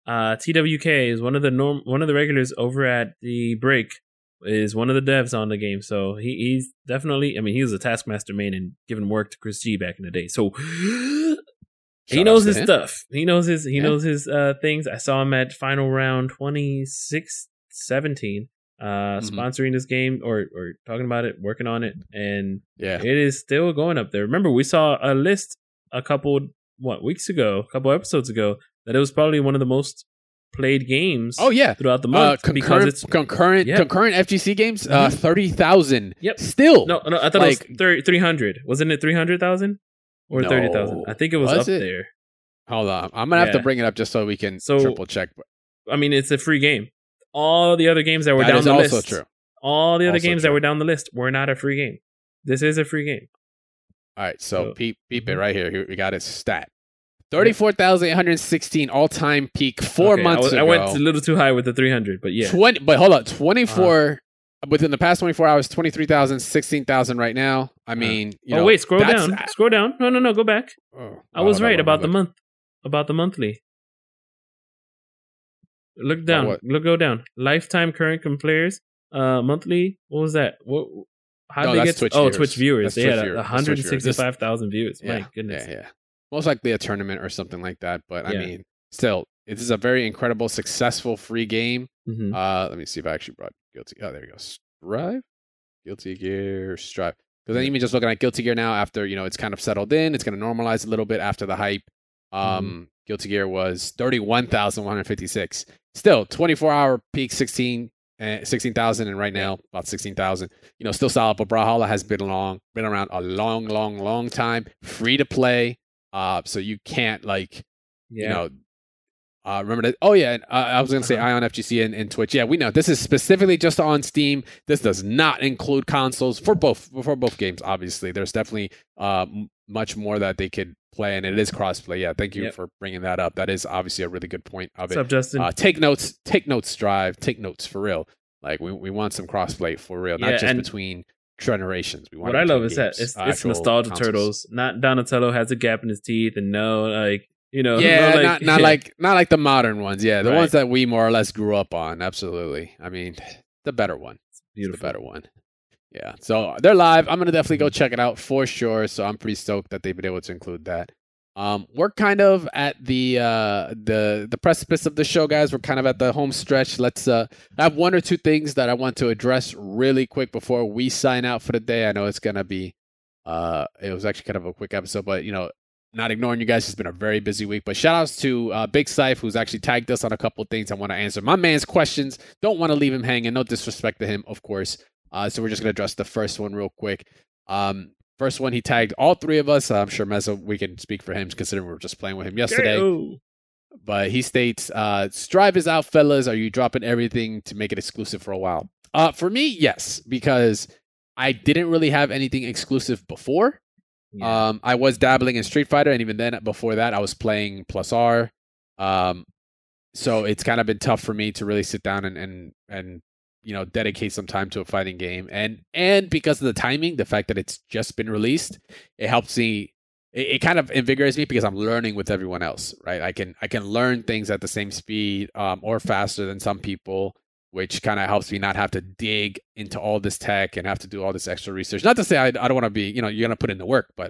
uh, T W K is one of the norm one of the regulars over at the break. Is one of the devs on the game, so he, he's definitely. I mean, he was a Taskmaster main and giving work to Chris G back in the day. So he knows his him. stuff. He knows his. He yeah. knows his uh, things. I saw him at final round twenty-six seventeen, uh, mm-hmm. sponsoring this game or or talking about it, working on it, and yeah, it is still going up there. Remember, we saw a list a couple what weeks ago, a couple episodes ago, that it was probably one of the most played games oh yeah throughout the month uh, because it's concurrent yeah. concurrent F G C games. mm-hmm. uh thirty thousand. Yep. Still no no I thought like, it was three hundred. Wasn't it three hundred thousand or no. thirty thousand? I think it was, was up it? there. Hold on, I'm gonna have yeah. to bring it up just so we can so, triple check. I mean, it's a free game. All the other games that were that down is the also list true. all the other also games true. that were down the list were not a free game. This is a free game. All right, so, so peep, peep mm-hmm. it right here. Here we got it stat. thirty-four thousand eight hundred sixteen all-time peak four okay, months I was, ago. I went a little too high with the three hundred, but yeah. twenty, but hold on, twenty-four uh-huh. within the past twenty-four hours, twenty-three thousand, sixteen thousand right now. I mean, you oh know, wait, scroll down, uh, scroll down. No, no, no, go back. Oh, I was right about the month, about the monthly. Look down, oh, look, go down. Lifetime current players, uh, monthly. What was that? What? How did no, they get? Twitch oh, viewers. Twitch viewers. That's they Twitch had viewers. one hundred sixty-five thousand views. Yeah, My goodness. Yeah, yeah. Most likely a tournament or something like that. But yeah. I mean, still, this is a very incredible, successful free game. Mm-hmm. Uh, let me see if I actually brought Guilty. Oh, there we go. Strive, Guilty Gear, Strive. Because then even just looking at Guilty Gear now, after you know it's kind of settled in, it's going to normalize a little bit after the hype. Um, mm-hmm. Guilty Gear was thirty-one thousand one hundred fifty-six. Still, twenty-four hour peak sixteen. Uh, sixteen thousand, and right now about sixteen thousand. You know, still solid. But Brawlhalla has been long, been around a long, long, long time. Free to play, uh, so you can't like, yeah. you know, uh, remember that. Oh yeah, uh, I was gonna say uh-huh. Ion F G C and, and Twitch. Yeah, we know this is specifically just on Steam. This does not include consoles for both for both games. Obviously, there's definitely uh m- much more that they could play, and it is crossplay. Yeah, thank you yep. for bringing that up. That is obviously a really good point of What's it. up, Justin? Uh, take notes, take notes, Strive, take notes for real. Like we we want some crossplay for real, not yeah, just between generations. We want what I love games, is that it's, uh, it's nostalgia consoles. turtles. Not Donatello has a gap in his teeth, and no, like you know, yeah, no, like, not not like not like the modern ones. Yeah, the right. ones that we more or less grew up on. Absolutely. I mean, the better one. It's beautiful. It's the better one. Yeah. So they're live. I'm gonna definitely go check it out for sure. So I'm pretty stoked that they've been able to include that. Um, we're kind of at the uh, the the precipice of the show, guys. We're kind of at the home stretch. Let's uh, I have one or two things that I want to address really quick before we sign out for the day. I know it's gonna be uh, it was actually kind of a quick episode, but you know, not ignoring you guys. It's been a very busy week. But shout outs to uh, Big Syph, who's actually tagged us on a couple of things. I want to answer my man's questions. Don't want to leave him hanging. No disrespect to him, of course. Uh, so we're just gonna address the first one real quick. Um. First one, he tagged all three of us. I'm sure Meza, we can speak for him considering we were just playing with him yesterday. Go. But he states, uh, Strive is out, fellas. Are you dropping everything to make it exclusive for a while? Uh, for me, yes, because I didn't really have anything exclusive before. Yeah. Um, I was dabbling in Street Fighter, and even then, before that, I was playing Plus R. Um, so it's kind of been tough for me to really sit down and and and you know, dedicate some time to a fighting game. And and because of the timing, the fact that it's just been released, it helps me, it, it kind of invigorates me because I'm learning with everyone else, right? I can I can learn things at the same speed um, or faster than some people, which kind of helps me not have to dig into all this tech and have to do all this extra research. Not to say I, I don't want to be, you know, you're going to put in the work, but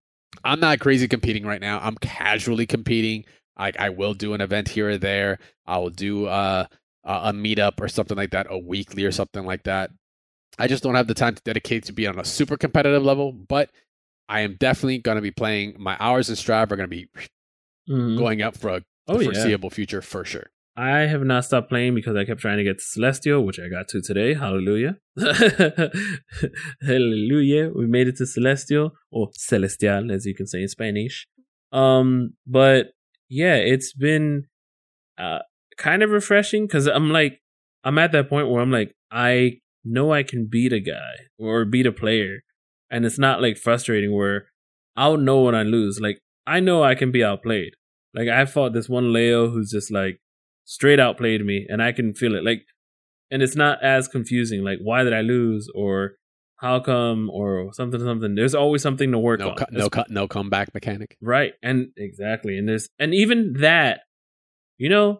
I'm not crazy competing right now. I'm casually competing. I, I will do an event here or there. I will do, uh, Uh, a meetup or something like that, a weekly or something like that. I just don't have the time to dedicate to be on a super competitive level, but I am definitely going to be playing. My hours in Strive are going to be mm-hmm. going up for a oh, foreseeable yeah. future for sure. I have not stopped playing because I kept trying to get Celestial, which I got to today. Hallelujah. Hallelujah. We made it to Celestial, or Celestial, as you can say in Spanish. Um, but yeah, it's been uh, kind of refreshing because I'm like, I'm at that point where I'm like, I know I can beat a guy or beat a player. And it's not like frustrating where I'll know when I lose. Like, I know I can be outplayed. Like, I fought this one Leo who's just like straight outplayed me and I can feel it. Like, and it's not as confusing. Like, why did I lose? Or how come? Or something, something. There's always something to work no, on. Co- no, co- no comeback mechanic. Right. And exactly. And there's, and even that, you know,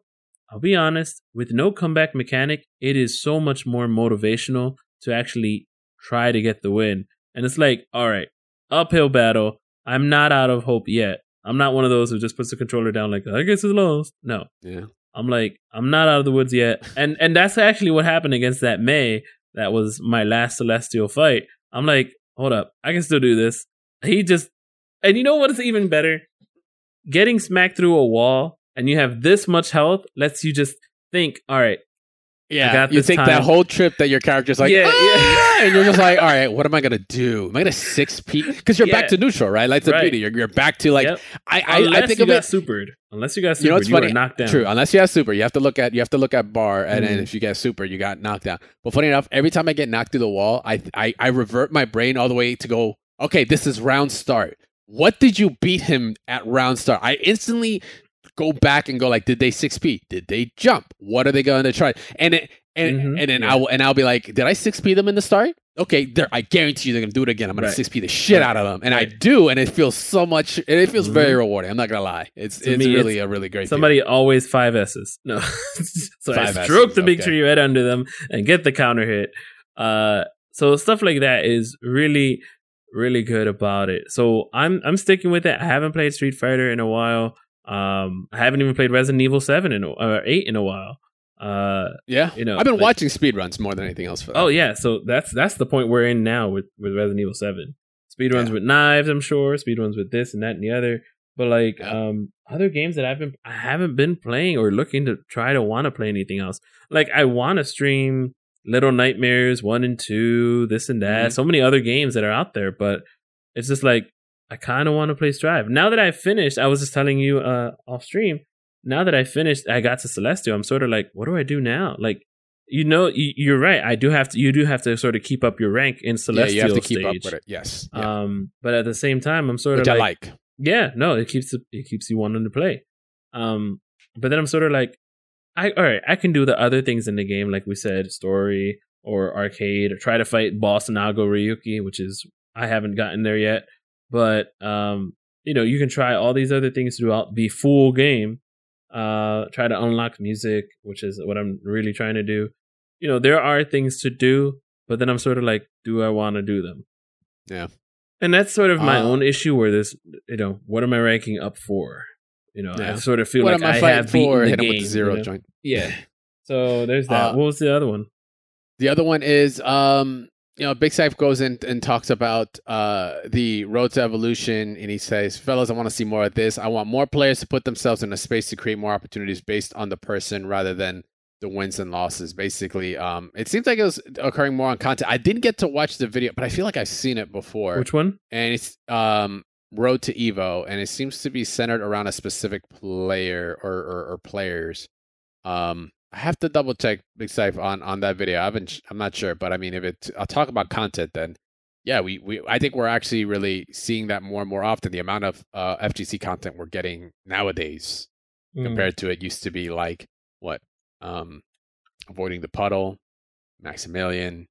I'll be honest, with no comeback mechanic, it is so much more motivational to actually try to get the win. And it's like, all right, uphill battle. I'm not out of hope yet. I'm not one of those who just puts the controller down like, I guess it's lost. No. Yeah. I'm like, I'm not out of the woods yet. And and that's actually what happened against that Mei. That was my last Celestial fight. I'm like, hold up, I can still do this. He just, and you know what is even better? Getting smacked through a wall and you have this much health lets you just think, all right, yeah, I got you this take time. that whole trip that your character's like, Yeah, ah! And you're just like, all right, what am I gonna do? Am I gonna six P? Because you're Yeah. back to neutral, right? Like the Right. beauty. You're, you're back to like, Yep. I, I, Unless I think you of got it. supered. Unless you got supered, You you, know what's funny? were knocked down. True. Unless you have super, you have to look at you have to look at bar, and then Mhm. if you get super, you got knocked down. But funny enough, every time I get knocked through the wall, I I, I revert my brain all the way to go, okay, this is round start. What did you beat him at round start? I instantly go back and go like, did they six P? Did they jump? What are they going to try? And it, and Mhm. and then Yeah. I will and I'll be like, did I six P them in the start? Okay, they're, I guarantee you they're gonna do it again. I'm gonna Right. six P the shit Right. out of them, and Right. I do, and it feels so much. And it feels Mhm. very rewarding. I'm not gonna lie. It's To it's me, really it's a really great. Somebody always five S's. No. so Five I stroke S's, the big okay. tree right under them and get the counter hit. Uh, so stuff like that is really, really good about it. So I'm I'm sticking with it. I haven't played Street Fighter in a while. Um, I haven't even played Resident Evil seven in a, or eight in a while. Uh, Yeah, you know, I've been like- watching speedruns more than anything else for that. oh yeah, so that's that's the point we're in now with with Resident Evil seven. Speedruns Yeah. with knives, I'm sure. Speedruns with this and that and the other. But like Yeah. um other games that I've been I haven't been playing or looking to try to want to play anything else. Like I want to stream Little Nightmares one and two, this and that. Mhm. So many other games that are out there, but it's just like I kind of want to play Strive. Now that I've finished, I was just telling you uh off stream. Now that I finished, I got to Celestial. I'm sort of like, what do I do now? Like, you know, you, you're right. I do have to. You do have to sort of keep up your rank in yeah, Celestial you have to keep stage. up with it. Yes, yeah. Um, but at the same time, I'm sort which of I like, like. yeah, no, it keeps it keeps you wanting to play. Um, but then I'm sort of like, I all right, I can do the other things in the game, like we said, story or arcade, or try to fight boss Nago Ryuki, which is I haven't gotten there yet. But um, you know, you can try all these other things throughout the full game. Uh, try to unlock music, which is what I'm really trying to do. You know, there are things to do, but then I'm sort of like, do I want to do them? Yeah. And that's sort of my Uh, own issue where this, you know, what am I ranking up for? You know, Yeah. I sort of feel What like am I I fighting have beaten for? the Hit him game. with the zero you know? joint. Yeah. So there's that. Uh, what was the other one? The other one is, um, you know, Big Scythe goes in and talks about uh, the road to evolution, and he says, fellas, I want to see more of this. I want more players to put themselves in a space to create more opportunities based on the person rather than the wins and losses. Basically, um, it seems like it was occurring more on content. I didn't get to watch the video, but I feel like I've seen it before. Which one? And it's um, Road to Evo, and it seems to be centered around a specific player or, or, or players. Um, I have to double check Big Scythe on, on that video. I haven't. I'm not sure, but I mean, if it, I'll talk about content then. Yeah, we, we I think we're actually really seeing that more and more often. The amount of uh, F G C content we're getting nowadays Mm. compared to it used to be like what, um, avoiding the puddle, Maximilian,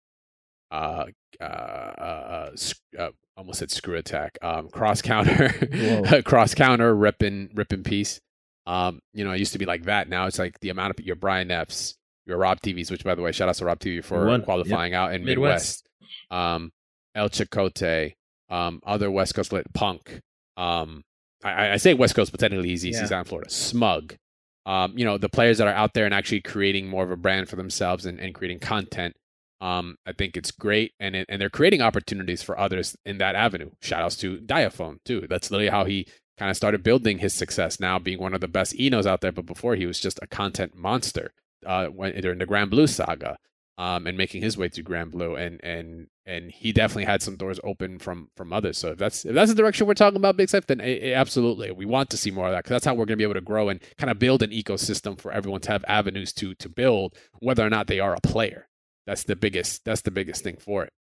uh, uh, uh, sc- uh almost said screw attack, um, cross counter, Whoa. cross counter, rip and rip in peace. Um, you know, it used to be like that. Now it's like the amount of your Brian F's, your Rob T Vs, which by the way, shout out to Rob T V for One. qualifying out in Midwest. Midwest. Um, El Chicote, um, other West Coast lit Punk. Um, I, I say West Coast, but technically he's he's Yeah. down in Florida. Smug. Um, you know, the players that are out there and actually creating more of a brand for themselves and, and creating content. Um, I think it's great, and it, and they're creating opportunities for others in that avenue. Shout outs to Diaphone too. That's literally how he kind of started building his success. Now being one of the best Enos out there, but before he was just a content monster. Uh, when during the Grand Blue saga, um, and making his way through Grand Blue, and and and he definitely had some doors open from from others. So if that's if that's the direction we're talking about, Big Scythe, then it, it, absolutely, we want to see more of that, because that's how we're going to be able to grow and kind of build an ecosystem for everyone to have avenues to to build, whether or not they are a player. That's the biggest. That's the biggest thing for it.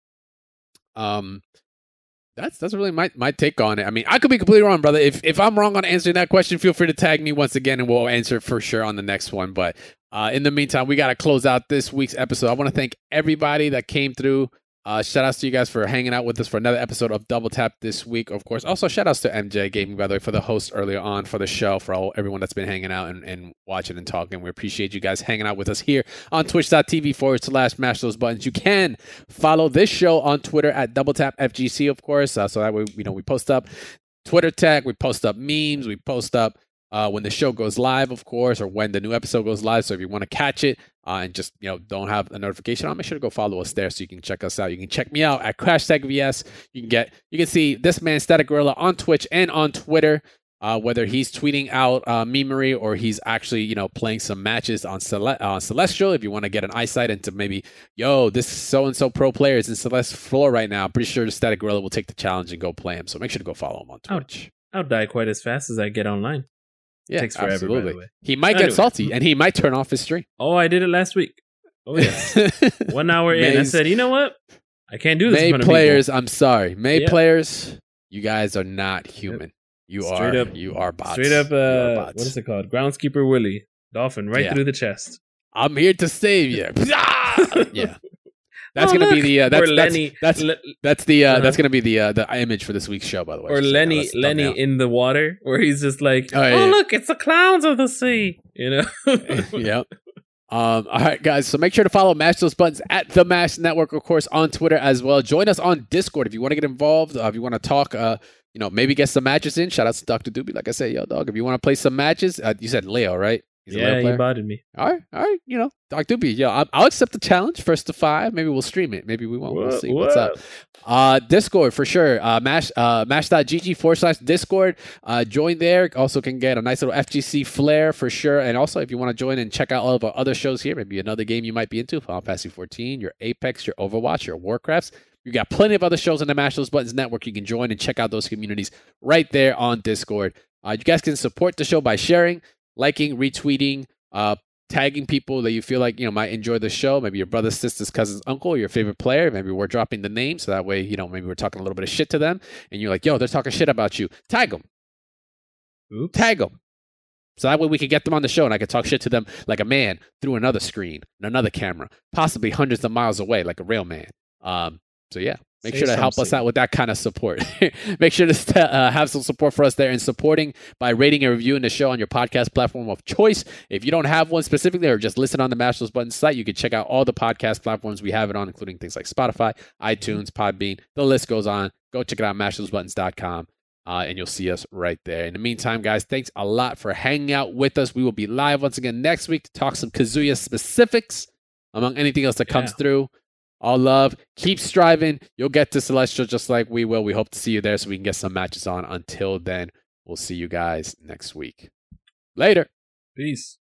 Um, that's that's really my my take on it. I mean, I could be completely wrong, brother. If if I'm wrong on answering that question, feel free to tag me once again, and we'll answer for sure on the next one. But uh, in the meantime, we got to close out this week's episode. I want to thank everybody that came through Uh, shout outs to you guys for hanging out with us for another episode of Double Tap this week, of course. Also, shout outs to M J Gaming, by the way, for the host earlier on for the show, for all everyone that's been hanging out and, and watching and talking. We appreciate you guys hanging out with us here on twitch.tv forward slash mash those buttons. You can follow this show on Twitter at Double Tap F G C, of course. Uh, so that way, you know, we post up Twitter tag, we post up memes, we post up Uh, when the show goes live, of course, or when the new episode goes live. So if you want to catch it uh, and just, you know, don't have a notification on, make sure to go follow us there so you can check us out. You can check me out at Crashtag V S. You can get, you can see this man, Static Gorilla, on Twitch and on Twitter, uh, whether he's tweeting out uh, memery or he's actually, you know, playing some matches on Cele- uh, Celestial. If you want to get an eyesight into maybe, yo, this so-and-so pro player is in Celeste floor right now, I'm pretty sure the Static Gorilla will take the challenge and go play him. So make sure to go follow him on Twitch. I'll, I'll die quite as fast as I get online. Yeah, takes forever, absolutely. by the way. He might Anyway. get salty, and he might turn off his stream. Oh, I did it last week. Oh, yeah. One hour in, I said, you know what? I can't do this in May front of players, people. I'm sorry. May Yeah. players, you guys are not human. You Straight are. up- you are bots. Straight up, You are uh, bots. what is it called? Groundskeeper Willie. Dolphin right Yeah. through the chest. I'm here to save you. yeah. That's Oh, gonna be look. the uh, that's, or that's Lenny. that's Le- that's the uh, Uh-huh. that's gonna be the uh, the image for this week's show, by the way. or Just so you know, Lenny that's the Lenny thumbnail. in the water, where he's just like, Oh, oh, yeah. look, it's the clowns of the sea. You know? Yep. Um, all right, guys. So make sure to follow Mash Those Buttons at the Mash Network, of course, on Twitter as well. Join us on Discord if you want to get involved. Uh, if you want to talk, uh, you know, maybe get some matches in. Shout out to Doctor Doobie. Like I said, yo, dog. If you want to play some matches, uh, you said Leo, right? He's a yeah, Leo he player? botted me. All right, all right. You know, Doctor Doobie. Yo, I'll, I'll accept the challenge. First to five. Maybe we'll stream it. Maybe we won't. We'll What- see what's what? up. Uh, Discord for sure. Uh, mash, uh, mash.gg forward slash Discord. Uh, join there. Also can get a nice little F G C flair for sure. And also, if you want to join and check out all of our other shows here, maybe another game you might be into, Final Fantasy fourteen, your Apex, your Overwatch, your Warcrafts. You got plenty of other shows on the Mash Those Buttons Network. You can join and check out those communities right there on Discord. Uh, you guys can support the show by sharing, liking, retweeting, uh, tagging people that you feel like, you know, might enjoy the show. Maybe your brother, sister's cousin's uncle, your favorite player. Maybe we're dropping the name. So that way, you know, maybe we're talking a little bit of shit to them. And you're like, yo, they're talking shit about you. Tag them. Oops. Tag them. So that way we can get them on the show and I can talk shit to them like a man through another screen and another camera, possibly hundreds of miles away, like a real man. Um, so yeah, make Say sure to help us something. out with that kind of support. Make sure to st- uh, have some support for us there and supporting by rating and reviewing the show on your podcast platform of choice. If you don't have one specifically or just listen on the Mash Those Buttons site, you can check out all the podcast platforms we have it on, including things like Spotify, iTunes, Podbean. The list goes on. Go check it out, mash those buttons dot com. Uh, and you'll see us right there. In the meantime, guys, thanks a lot for hanging out with us. We will be live once again next week to talk some Kazuya specifics, among anything else that comes Yeah. through. All love. Keep striving. You'll get to Celestial just like we will. We hope to see you there so we can get some matches on. Until then, we'll see you guys next week. Later. Peace.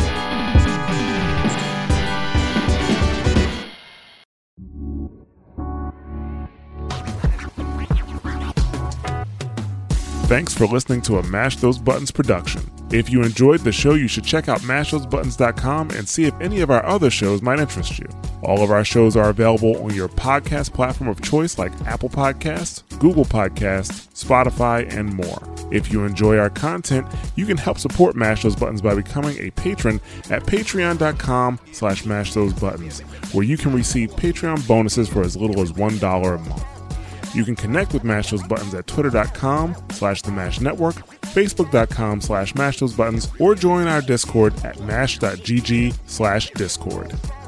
Thanks for listening to a Mash Those Buttons production. If you enjoyed the show, you should check out mash those buttons dot com and see if any of our other shows might interest you. All of our shows are available on your podcast platform of choice like Apple Podcasts, Google Podcasts, Spotify, and more. If you enjoy our content, you can help support Mash Those Buttons by becoming a patron at patreon dot com slash mash those buttons, where you can receive Patreon bonuses for as little as one dollar a month. You can connect with Mash Those Buttons at twitter dot com slash the Mash Network, facebook dot com slash mash those buttons, or join our Discord at mash dot g g slash discord.